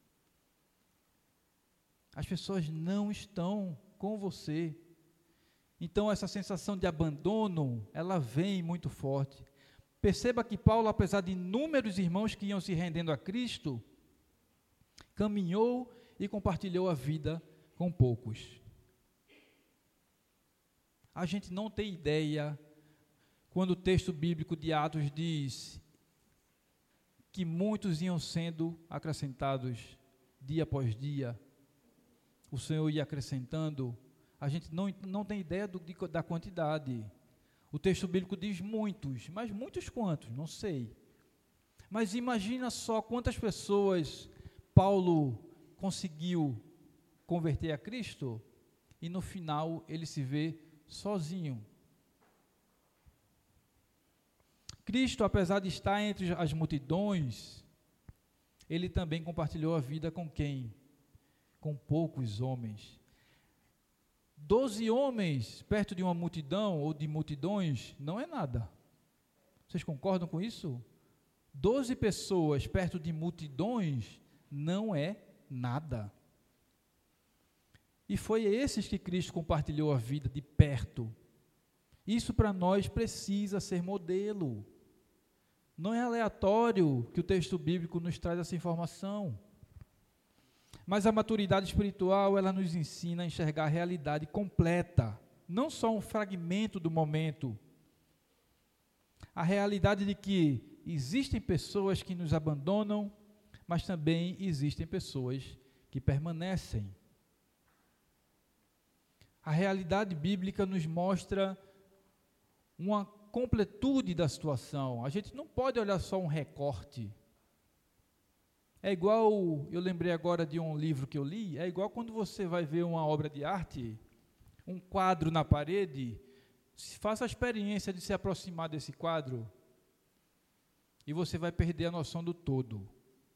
As pessoas não estão com você. Então, essa sensação de abandono, ela vem muito forte. Perceba que Paulo, apesar de inúmeros irmãos que iam se rendendo a Cristo, caminhou e compartilhou a vida com poucos. A gente não tem ideia, quando o texto bíblico de Atos diz que muitos iam sendo acrescentados dia após dia, o Senhor ia acrescentando, a gente não, não tem ideia do, da quantidade. O texto bíblico diz muitos, mas muitos quantos? Não sei. Mas imagina só quantas pessoas Paulo conseguiu converter a Cristo, e no final ele se vê sozinho. Cristo, apesar de estar entre as multidões, ele também compartilhou a vida com quem? Com poucos homens. Doze homens perto de uma multidão ou de multidões não é nada. Vocês concordam com isso? Doze pessoas perto de multidões não é nada. E foi a esses que Cristo compartilhou a vida de perto. Isso para nós precisa ser modelo. Não é aleatório que o texto bíblico nos traz essa informação. Mas a maturidade espiritual, ela nos ensina a enxergar a realidade completa, não só um fragmento do momento. A realidade de que existem pessoas que nos abandonam, mas também existem pessoas que permanecem. A realidade bíblica nos mostra uma completude da situação. A gente não pode olhar só um recorte. É igual, eu lembrei agora de um livro que eu li, é igual quando você vai ver uma obra de arte, um quadro na parede, faça a experiência de se aproximar desse quadro e você vai perder a noção do todo.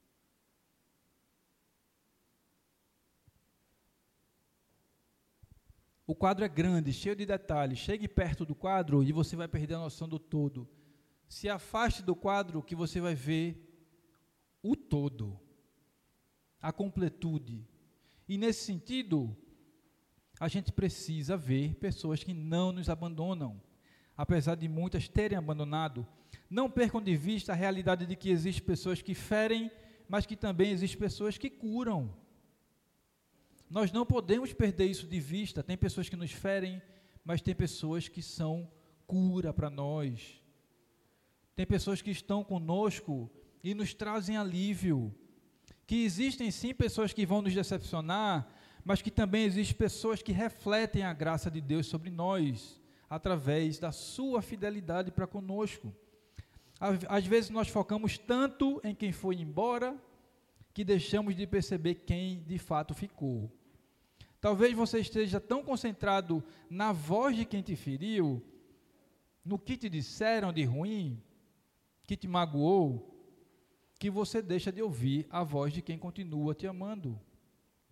O quadro é grande, cheio de detalhes. Chegue perto do quadro e você vai perder a noção do todo. Se afaste do quadro que você vai ver o todo, a completude. E nesse sentido, a gente precisa ver pessoas que não nos abandonam, apesar de muitas terem abandonado. Não percam de vista a realidade de que existem pessoas que ferem, mas que também existem pessoas que curam. Nós não podemos perder isso de vista. Tem pessoas que nos ferem, mas tem pessoas que são cura para nós. Tem pessoas que estão conosco e nos trazem alívio. Que existem sim pessoas que vão nos decepcionar, mas que também existem pessoas que refletem a graça de Deus sobre nós, através da sua fidelidade para conosco. Às vezes nós focamos tanto em quem foi embora, que deixamos de perceber quem de fato ficou. Talvez você esteja tão concentrado na voz de quem te feriu, no que te disseram de ruim, que te magoou, que você deixa de ouvir a voz de quem continua te amando.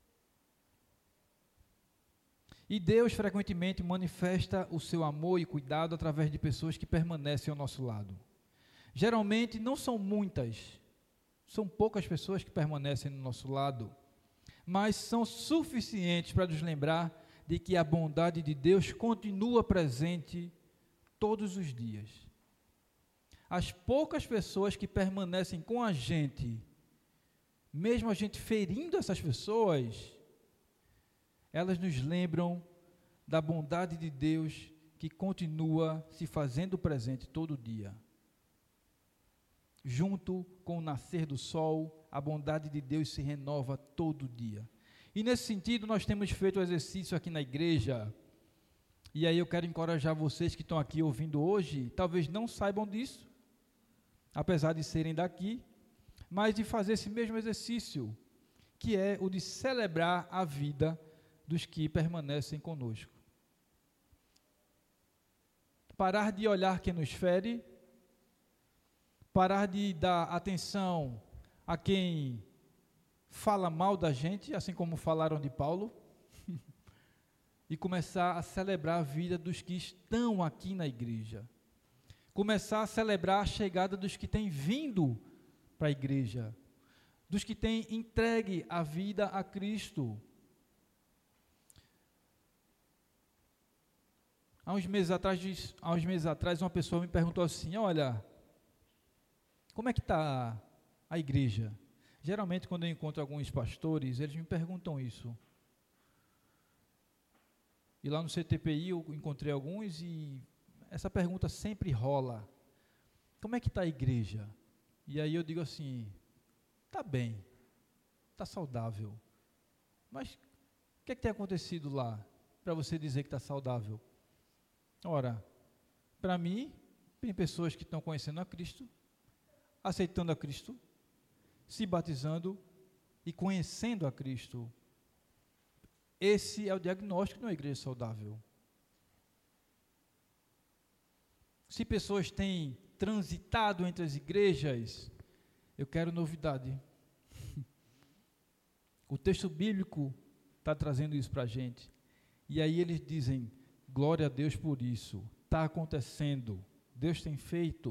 E Deus frequentemente manifesta o seu amor e cuidado através de pessoas que permanecem ao nosso lado. Geralmente não são muitas, são poucas pessoas que permanecem no nosso lado, mas são suficientes para nos lembrar de que a bondade de Deus continua presente todos os dias. As poucas pessoas que permanecem com a gente, mesmo a gente ferindo essas pessoas, elas nos lembram da bondade de Deus que continua se fazendo presente todo dia. Junto com o nascer do sol, a bondade de Deus se renova todo dia. E nesse sentido, nós temos feito o exercício aqui na igreja, e aí eu quero encorajar vocês que estão aqui ouvindo hoje, talvez não saibam disso, apesar de serem daqui, mas de fazer esse mesmo exercício, que é o de celebrar a vida dos que permanecem conosco. Parar de olhar quem nos fere, parar de dar atenção a quem fala mal da gente, assim como falaram de Paulo, e começar a celebrar a vida dos que estão aqui na igreja. Começar a celebrar a chegada dos que têm vindo para a igreja, dos que têm entregue a vida a Cristo. Há uns meses atrás, há uns meses atrás, uma pessoa me perguntou assim: olha, como é que está a igreja? Geralmente, quando eu encontro alguns pastores, eles me perguntam isso. E lá no C T P I eu encontrei alguns e essa pergunta sempre rola. Como é que está a igreja? E aí eu digo assim, está bem, está saudável. Mas o que é que tem acontecido lá para você dizer que está saudável? Ora, para mim, tem pessoas que estão conhecendo a Cristo, aceitando a Cristo, se batizando e conhecendo a Cristo. Esse é o diagnóstico de uma igreja saudável. Se pessoas têm transitado entre as igrejas, eu quero novidade. O texto bíblico está trazendo isso para a gente. E aí eles dizem, glória a Deus por isso, está acontecendo, Deus tem feito.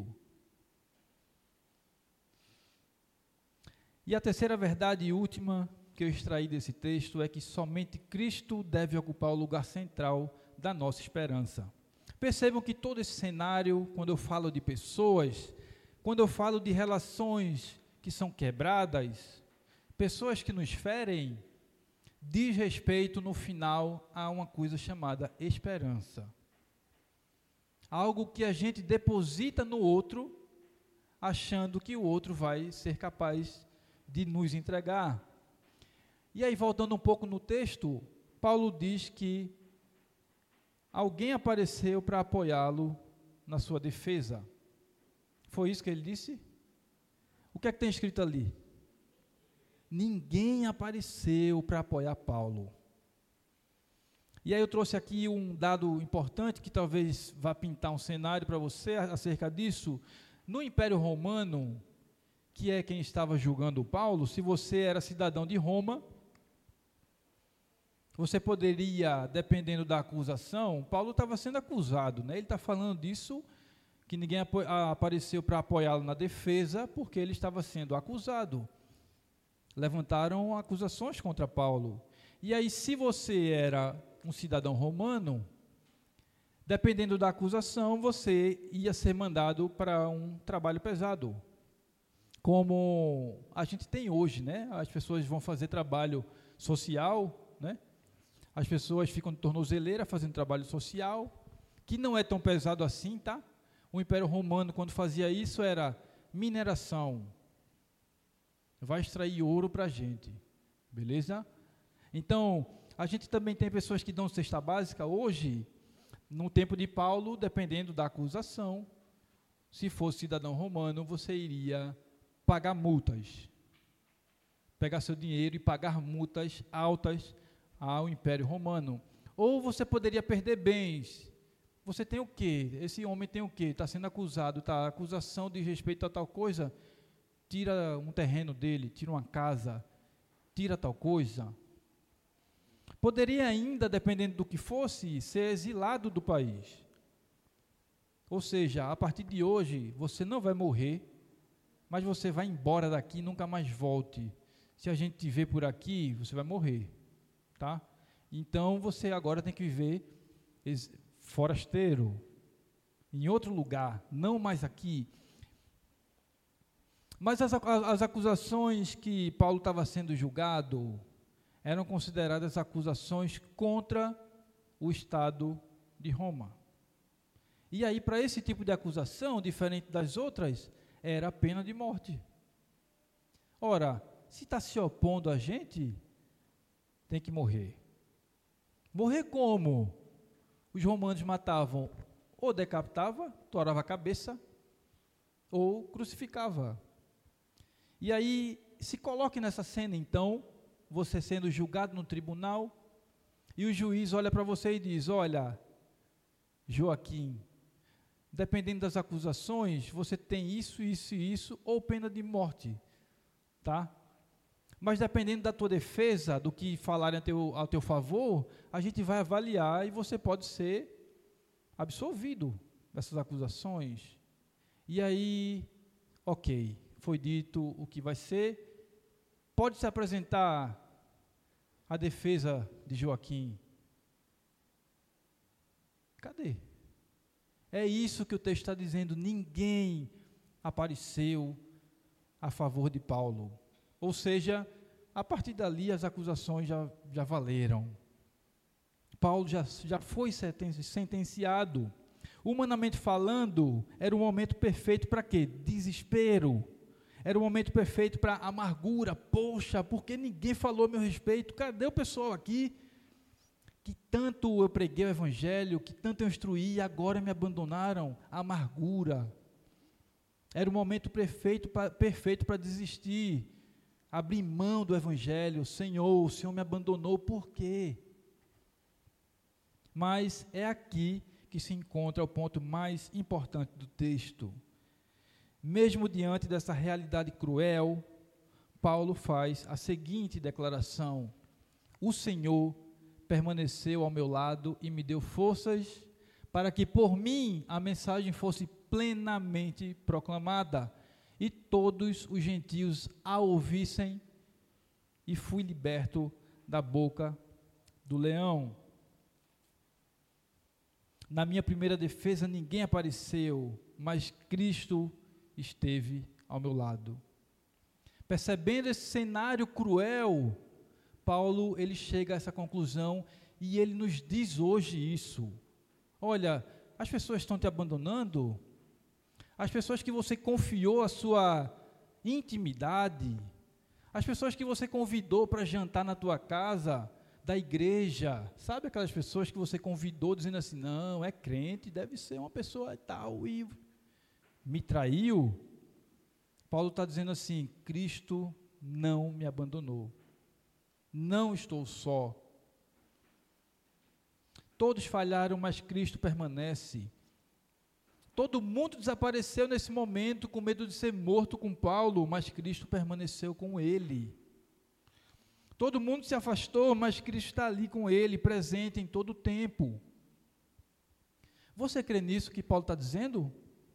E a terceira verdade e última que eu extraí desse texto é que somente Cristo deve ocupar o lugar central da nossa esperança. Percebam que todo esse cenário, quando eu falo de pessoas, quando eu falo de relações que são quebradas, pessoas que nos ferem, diz respeito no final a uma coisa chamada esperança. Algo que a gente deposita no outro, achando que o outro vai ser capaz de nos entregar. E aí, voltando um pouco no texto, Paulo diz que alguém apareceu para apoiá-lo na sua defesa. Foi isso que ele disse? O que é que tem escrito ali? Ninguém apareceu para apoiar Paulo. E aí eu trouxe aqui um dado importante que talvez vá pintar um cenário para você acerca disso. No Império Romano, que é quem estava julgando Paulo, se você era cidadão de Roma, você poderia, dependendo da acusação, Paulo estava sendo acusado, né? Ele está falando disso, que ninguém apareceu para apoiá-lo na defesa, porque ele estava sendo acusado. Levantaram acusações contra Paulo. E aí, se você era um cidadão romano, dependendo da acusação, você ia ser mandado para um trabalho pesado. Como a gente tem hoje, né? As pessoas vão fazer trabalho social, né? As pessoas ficam de tornozeleira fazendo trabalho social, que não é tão pesado assim, tá? O Império Romano, quando fazia isso, era mineração. Vai extrair ouro para a gente, beleza? Então, a gente também tem pessoas que dão cesta básica hoje, no tempo de Paulo, dependendo da acusação, se fosse cidadão romano, você iria pagar multas, pegar seu dinheiro e pagar multas altas ao Império Romano. Ou você poderia perder bens. Você tem o quê? Esse homem tem o quê? Está sendo acusado, tá? A acusação diz respeito a tal coisa, tira um terreno dele, tira uma casa, tira tal coisa. Poderia ainda, dependendo do que fosse, ser exilado do país. Ou seja, a partir de hoje, você não vai morrer, mas você vai embora daqui e nunca mais volte. Se a gente te ver por aqui, você vai morrer, tá? Então, você agora tem que viver forasteiro, em outro lugar, não mais aqui. Mas as, as acusações que Paulo estava sendo julgado eram consideradas acusações contra o Estado de Roma. E aí, para esse tipo de acusação, diferente das outras, era a pena de morte. Ora, se está se opondo a gente, tem que morrer. Morrer como? Os romanos matavam, ou decapitava, torava a cabeça, ou crucificava. E aí, se coloque nessa cena, então, você sendo julgado no tribunal, e o juiz olha para você e diz, olha, Joaquim, dependendo das acusações, você tem isso, isso e isso, ou pena de morte, tá? Mas dependendo da tua defesa, do que falarem a teu, ao teu favor, a gente vai avaliar e você pode ser absolvido dessas acusações. E aí, ok, foi dito o que vai ser, pode se apresentar a defesa de Joaquim. Cadê? É isso que o texto está dizendo, ninguém apareceu a favor de Paulo. Ou seja, a partir dali as acusações já, já valeram. Paulo já, já foi sentenciado. Humanamente falando, era o momento perfeito para quê? Desespero. Era o momento perfeito para amargura. Poxa, por que ninguém falou a meu respeito? Cadê o pessoal aqui? Que tanto eu preguei o evangelho, que tanto eu instruí, e agora me abandonaram. Amargura. Era o momento perfeito para, perfeito para desistir, abrir mão do evangelho. Senhor, o Senhor me abandonou, por quê? Mas é aqui que se encontra o ponto mais importante do texto. Mesmo diante dessa realidade cruel, Paulo faz a seguinte declaração: o Senhor permaneceu ao meu lado e me deu forças para que por mim a mensagem fosse plenamente proclamada e todos os gentios a ouvissem, e fui liberto da boca do leão. Na minha primeira defesa ninguém apareceu, mas Cristo esteve ao meu lado. Percebendo esse cenário cruel, Paulo, ele chega a essa conclusão e ele nos diz hoje isso. Olha, as pessoas estão te abandonando, as pessoas que você confiou a sua intimidade, as pessoas que você convidou para jantar na tua casa, da igreja, sabe aquelas pessoas que você convidou dizendo assim, não, é crente, deve ser uma pessoa e tal, e me traiu? Paulo está dizendo assim, Cristo não me abandonou. Não estou só. Todos falharam, mas Cristo permanece. Todo mundo desapareceu nesse momento com medo de ser morto com Paulo, mas Cristo permaneceu com ele. Todo mundo se afastou, mas Cristo está ali com ele, presente em todo o tempo. Você crê nisso que Paulo está dizendo?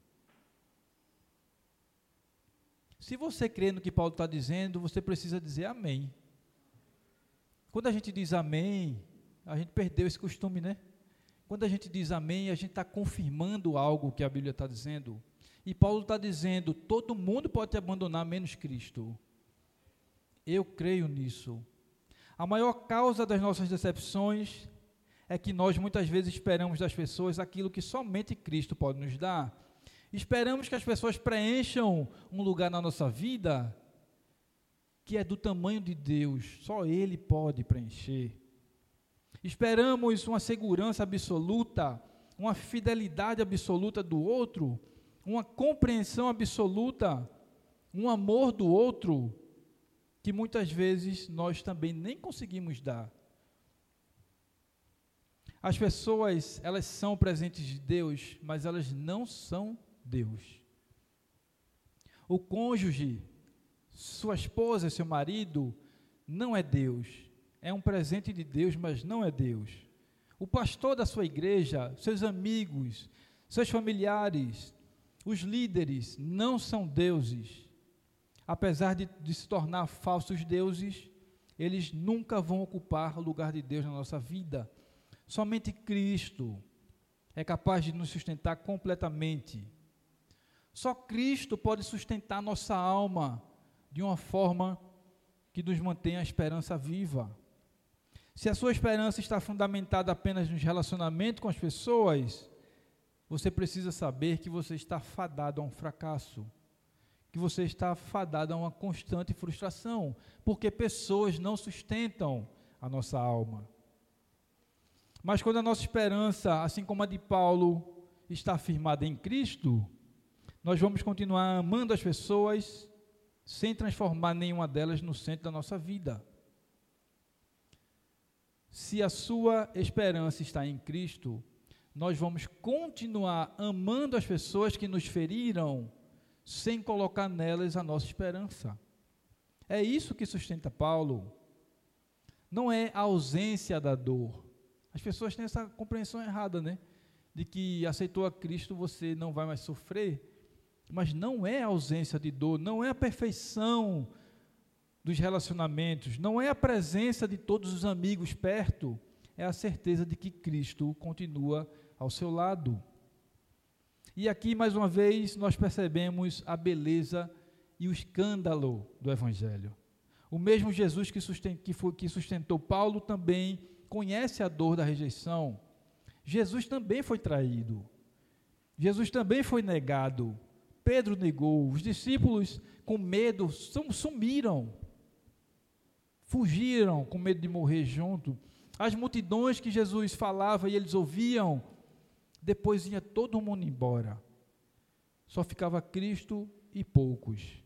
Se você crê no que Paulo está dizendo, você precisa dizer amém. Quando a gente diz amém, a gente perdeu esse costume, né? Quando a gente diz amém, a gente está confirmando algo que a Bíblia está dizendo. E Paulo está dizendo, todo mundo pode te abandonar, menos Cristo. Eu creio nisso. A maior causa das nossas decepções é que nós muitas vezes esperamos das pessoas aquilo que somente Cristo pode nos dar. Esperamos que as pessoas preencham um lugar na nossa vida que é do tamanho de Deus, só Ele pode preencher. Esperamos uma segurança absoluta, uma fidelidade absoluta do outro, uma compreensão absoluta, um amor do outro, que muitas vezes nós também nem conseguimos dar. As pessoas, elas são presentes de Deus, mas elas não são Deus. O cônjuge, sua esposa, seu marido, não é Deus. é um presente de Deus, mas não é Deus. O pastor da sua igreja, seus amigos, seus familiares, os líderes não são deuses. Apesar de, de se tornar falsos deuses, eles nunca vão ocupar o lugar de Deus na nossa vida. Somente Cristo é capaz de nos sustentar completamente. Só Cristo pode sustentar nossa alma de uma forma que nos mantenha a esperança viva. Se a sua esperança está fundamentada apenas nos relacionamentos com as pessoas, você precisa saber que você está fadado a um fracasso, que você está fadado a uma constante frustração, porque pessoas não sustentam a nossa alma. Mas quando a nossa esperança, assim como a de Paulo, está firmada em Cristo, nós vamos continuar amando as pessoas sem transformar nenhuma delas no centro da nossa vida. Se a sua esperança está em Cristo, nós vamos continuar amando as pessoas que nos feriram, sem colocar nelas a nossa esperança. É isso que sustenta Paulo. Não é a ausência da dor. As pessoas têm essa compreensão errada, né? De que aceitou a Cristo, você não vai mais sofrer. Mas não é a ausência de dor, não é a perfeição dos relacionamentos, não é a presença de todos os amigos perto, é a certeza de que Cristo continua ao seu lado. E aqui, mais uma vez, nós percebemos a beleza e o escândalo do Evangelho. O mesmo Jesus que sustentou, que foi, que sustentou Paulo também conhece a dor da rejeição. Jesus também foi traído. Jesus também foi negado. Pedro negou. Os discípulos, com medo, sumiram. Fugiram com medo de morrer junto. As multidões que Jesus falava e eles ouviam, depois ia todo mundo embora. Só ficava Cristo e poucos.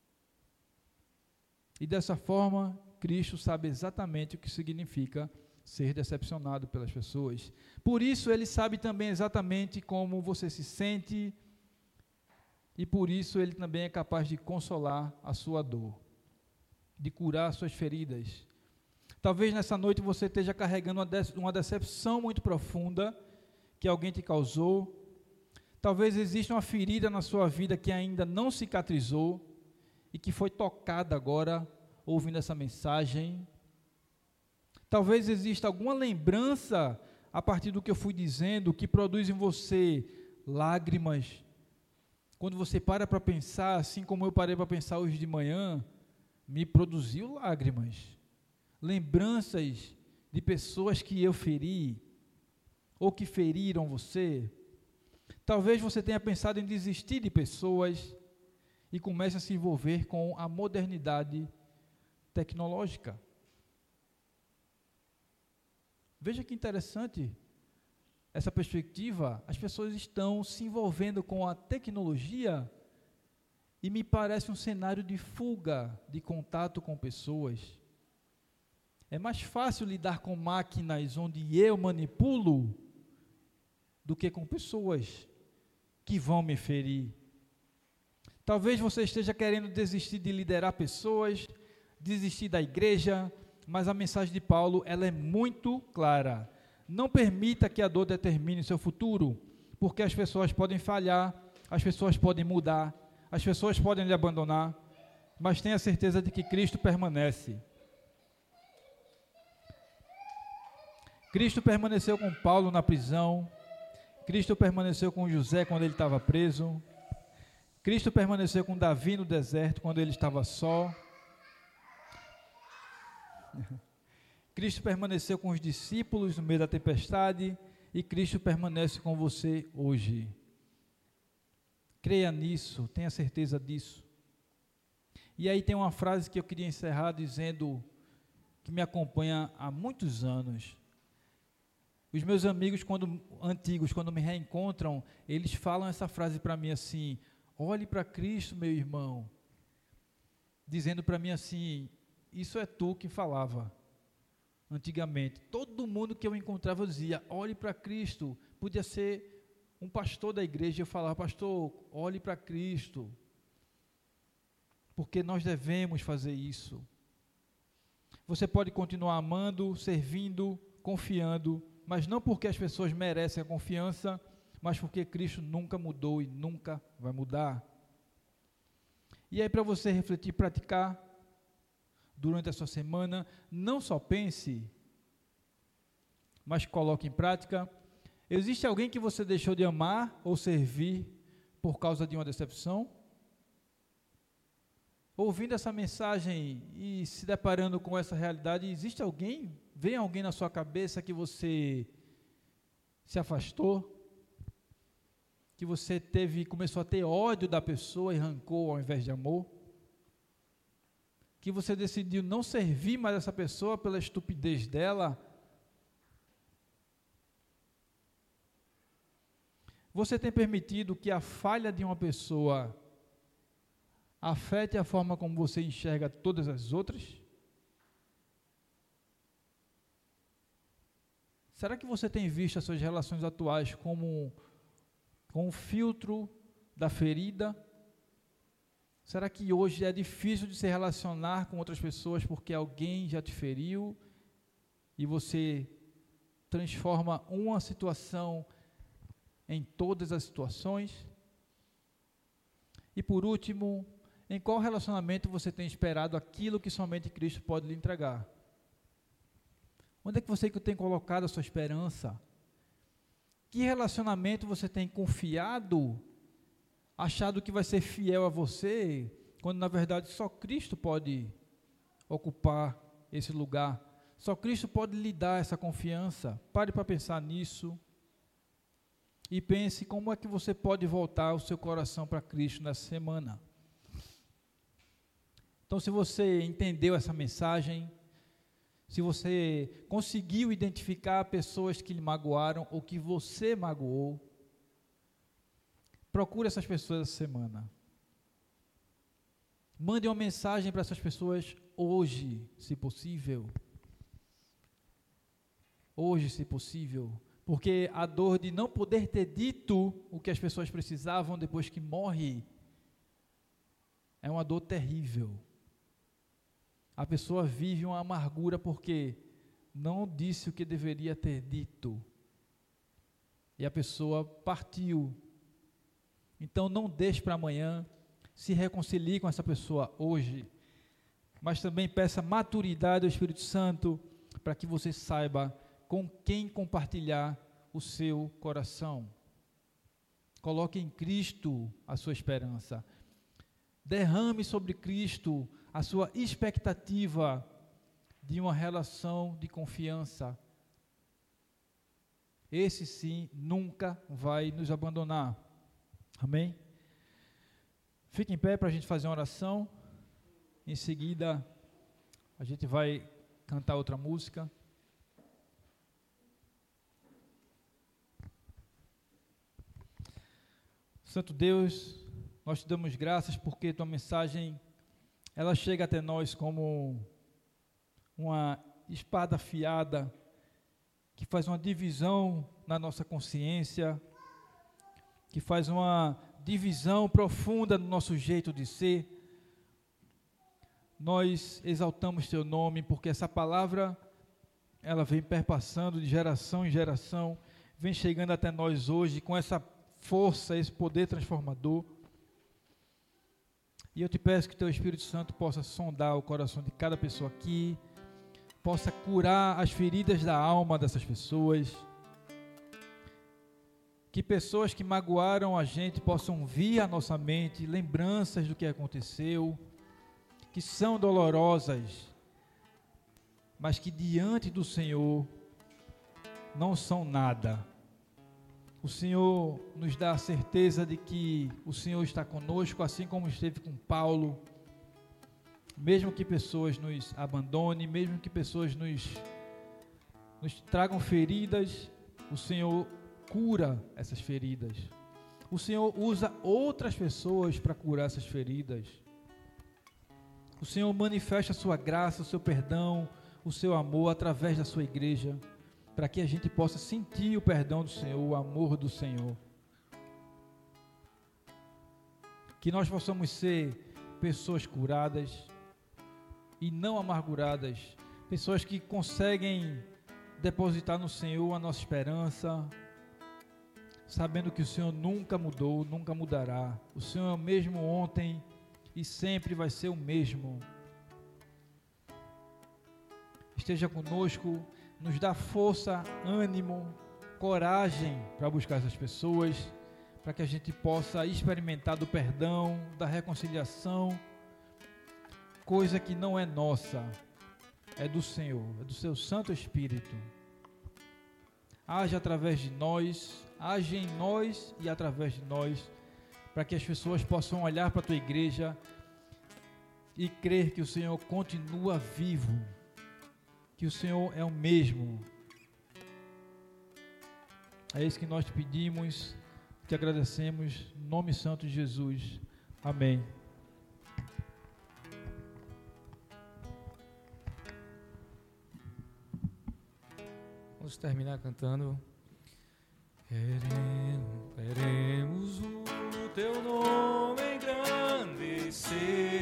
E dessa forma, Cristo sabe exatamente o que significa ser decepcionado pelas pessoas. Por isso, Ele sabe também exatamente como você se sente, e por isso Ele também é capaz de consolar a sua dor, de curar as suas feridas. Talvez nessa noite você esteja carregando uma, de- uma decepção muito profunda, que alguém te causou. Talvez exista uma ferida na sua vida que ainda não cicatrizou, e que foi tocada agora, ouvindo essa mensagem. Talvez exista alguma lembrança, a partir do que eu fui dizendo, que produz em você lágrimas. Quando você para para pensar, assim como eu parei para pensar hoje de manhã, me produziu lágrimas. Lembranças de pessoas que eu feri, ou que feriram você. Talvez você tenha pensado em desistir de pessoas, e comece a se envolver com a modernidade tecnológica. Veja que interessante essa perspectiva. As pessoas estão se envolvendo com a tecnologia e me parece um cenário de fuga de contato com pessoas. É mais fácil lidar com máquinas onde eu manipulo do que com pessoas que vão me ferir. Talvez você esteja querendo desistir de liderar pessoas, desistir da igreja, mas a mensagem de Paulo, ela é muito clara. Não permita que a dor determine o seu futuro, porque as pessoas podem falhar, as pessoas podem mudar, as pessoas podem lhe abandonar, mas tenha certeza de que Cristo permanece. Cristo permaneceu com Paulo na prisão, Cristo permaneceu com José quando ele estava preso, Cristo permaneceu com Davi no deserto quando ele estava só, Cristo permaneceu com os discípulos no meio da tempestade, e Cristo permanece com você hoje. Creia nisso, tenha certeza disso. E aí tem uma frase que eu queria encerrar dizendo, que me acompanha há muitos anos. Os meus amigos quando, antigos, quando me reencontram, eles falam essa frase para mim assim: olhe para Cristo, meu irmão. Dizendo para mim assim: isso é tu que falava. Antigamente, todo mundo que eu encontrava dizia, olhe para Cristo. Podia ser um pastor da igreja, eu falava, pastor, olhe para Cristo, porque nós devemos fazer isso. Você pode continuar amando, servindo, confiando, mas não porque as pessoas merecem a confiança, mas porque Cristo nunca mudou e nunca vai mudar. E aí, para você refletir e praticar durante a sua semana, não só pense, mas coloque em prática. Existe alguém que você deixou de amar ou servir por causa de uma decepção? Ouvindo essa mensagem e se deparando com essa realidade, existe alguém, vem alguém na sua cabeça que você se afastou? Que você teve, começou a ter ódio da pessoa e rancor ao invés de amor? Que você decidiu não servir mais essa pessoa pela estupidez dela? Você tem permitido que a falha de uma pessoa afete a forma como você enxerga todas as outras? Será que você tem visto as suas relações atuais como com um filtro da ferida? Será que hoje é difícil de se relacionar com outras pessoas porque alguém já te feriu e você transforma uma situação em todas as situações? E por último, em qual relacionamento você tem esperado aquilo que somente Cristo pode lhe entregar? Onde é que você tem colocado a sua esperança? Que relacionamento você tem confiado, achado que vai ser fiel a você, quando na verdade só Cristo pode ocupar esse lugar? Só Cristo pode lhe dar essa confiança. Pare para pensar nisso. E pense como é que você pode voltar o seu coração para Cristo nessa semana. Então, se você entendeu essa mensagem, se você conseguiu identificar pessoas que lhe magoaram ou que você magoou, procure essas pessoas essa semana. Mande uma mensagem para essas pessoas hoje, se possível. Hoje, se possível. Porque a dor de não poder ter dito o que as pessoas precisavam depois que morre é uma dor terrível. A pessoa vive uma amargura porque não disse o que deveria ter dito. E a pessoa partiu. Então não deixe para amanhã, se reconcilie com essa pessoa hoje, mas também peça maturidade ao Espírito Santo para que você saiba com quem compartilhar o seu coração. Coloque em Cristo a sua esperança. Derrame sobre Cristo a sua expectativa de uma relação de confiança. Esse sim nunca vai nos abandonar. Amém? Fique em pé para a gente fazer uma oração. Em seguida, a gente vai cantar outra música. Santo Deus, nós te damos graças porque tua mensagem, ela chega até nós como uma espada afiada, que faz uma divisão na nossa consciência, que faz uma divisão profunda no nosso jeito de ser. Nós exaltamos teu nome porque essa palavra, ela vem perpassando de geração em geração, vem chegando até nós hoje com essa força, esse poder transformador. E eu te peço que teu Espírito Santo possa sondar o coração de cada pessoa aqui, possa curar as feridas da alma dessas pessoas, que pessoas que magoaram a gente possam vir à nossa mente lembranças do que aconteceu, que são dolorosas, mas que diante do Senhor não são nada. O Senhor nos dá a certeza de que o Senhor está conosco, assim como esteve com Paulo. Mesmo que pessoas nos abandonem, mesmo que pessoas nos, nos tragam feridas, o Senhor cura essas feridas. O Senhor usa outras pessoas para curar essas feridas. O Senhor manifesta a sua graça, o seu perdão, o seu amor através da sua igreja, para que a gente possa sentir o perdão do Senhor, o amor do Senhor. Que nós possamos ser pessoas curadas e não amarguradas, Pessoas que conseguem depositar no Senhor a nossa esperança, sabendo que o Senhor nunca mudou, nunca mudará. O Senhor é o mesmo ontem e sempre vai ser o mesmo. Esteja conosco, nos dá força, ânimo, coragem para buscar essas pessoas, para que a gente possa experimentar do perdão, da reconciliação, coisa que não é nossa, é do Senhor, é do seu Santo Espírito. Age através de nós, age em nós e através de nós, para que as pessoas possam olhar para a tua igreja e crer que o Senhor continua vivo, que o Senhor é o mesmo. É isso que nós te pedimos, te agradecemos, em nome santo de Jesus. Amém. Vamos terminar cantando. Queremos, queremos o teu nome engrandecer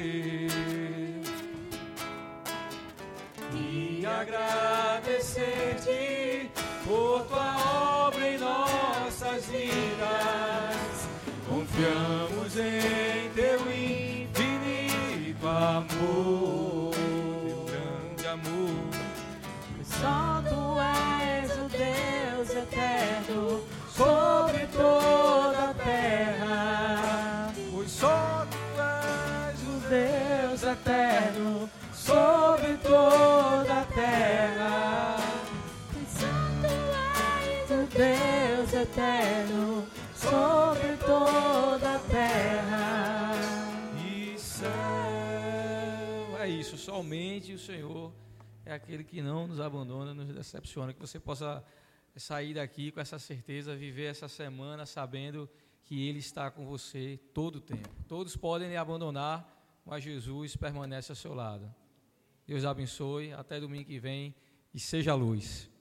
e agradecer-te por tua obra em nossas vidas. Confiamos em teu infinito amor, teu grande amor. Só tu és o Deus eterno sobre toda a terra. Pois só tu és O Deus eterno sobre toda a terra. Só tu és o Deus eterno sobre toda a terra. e céu. É isso, somente o Senhor é aquele que não nos abandona, nos decepciona. Que você possa sair daqui com essa certeza, viver essa semana sabendo que Ele está com você todo o tempo. Todos podem lhe abandonar, mas Jesus permanece ao seu lado. Deus abençoe, até domingo que vem e seja luz.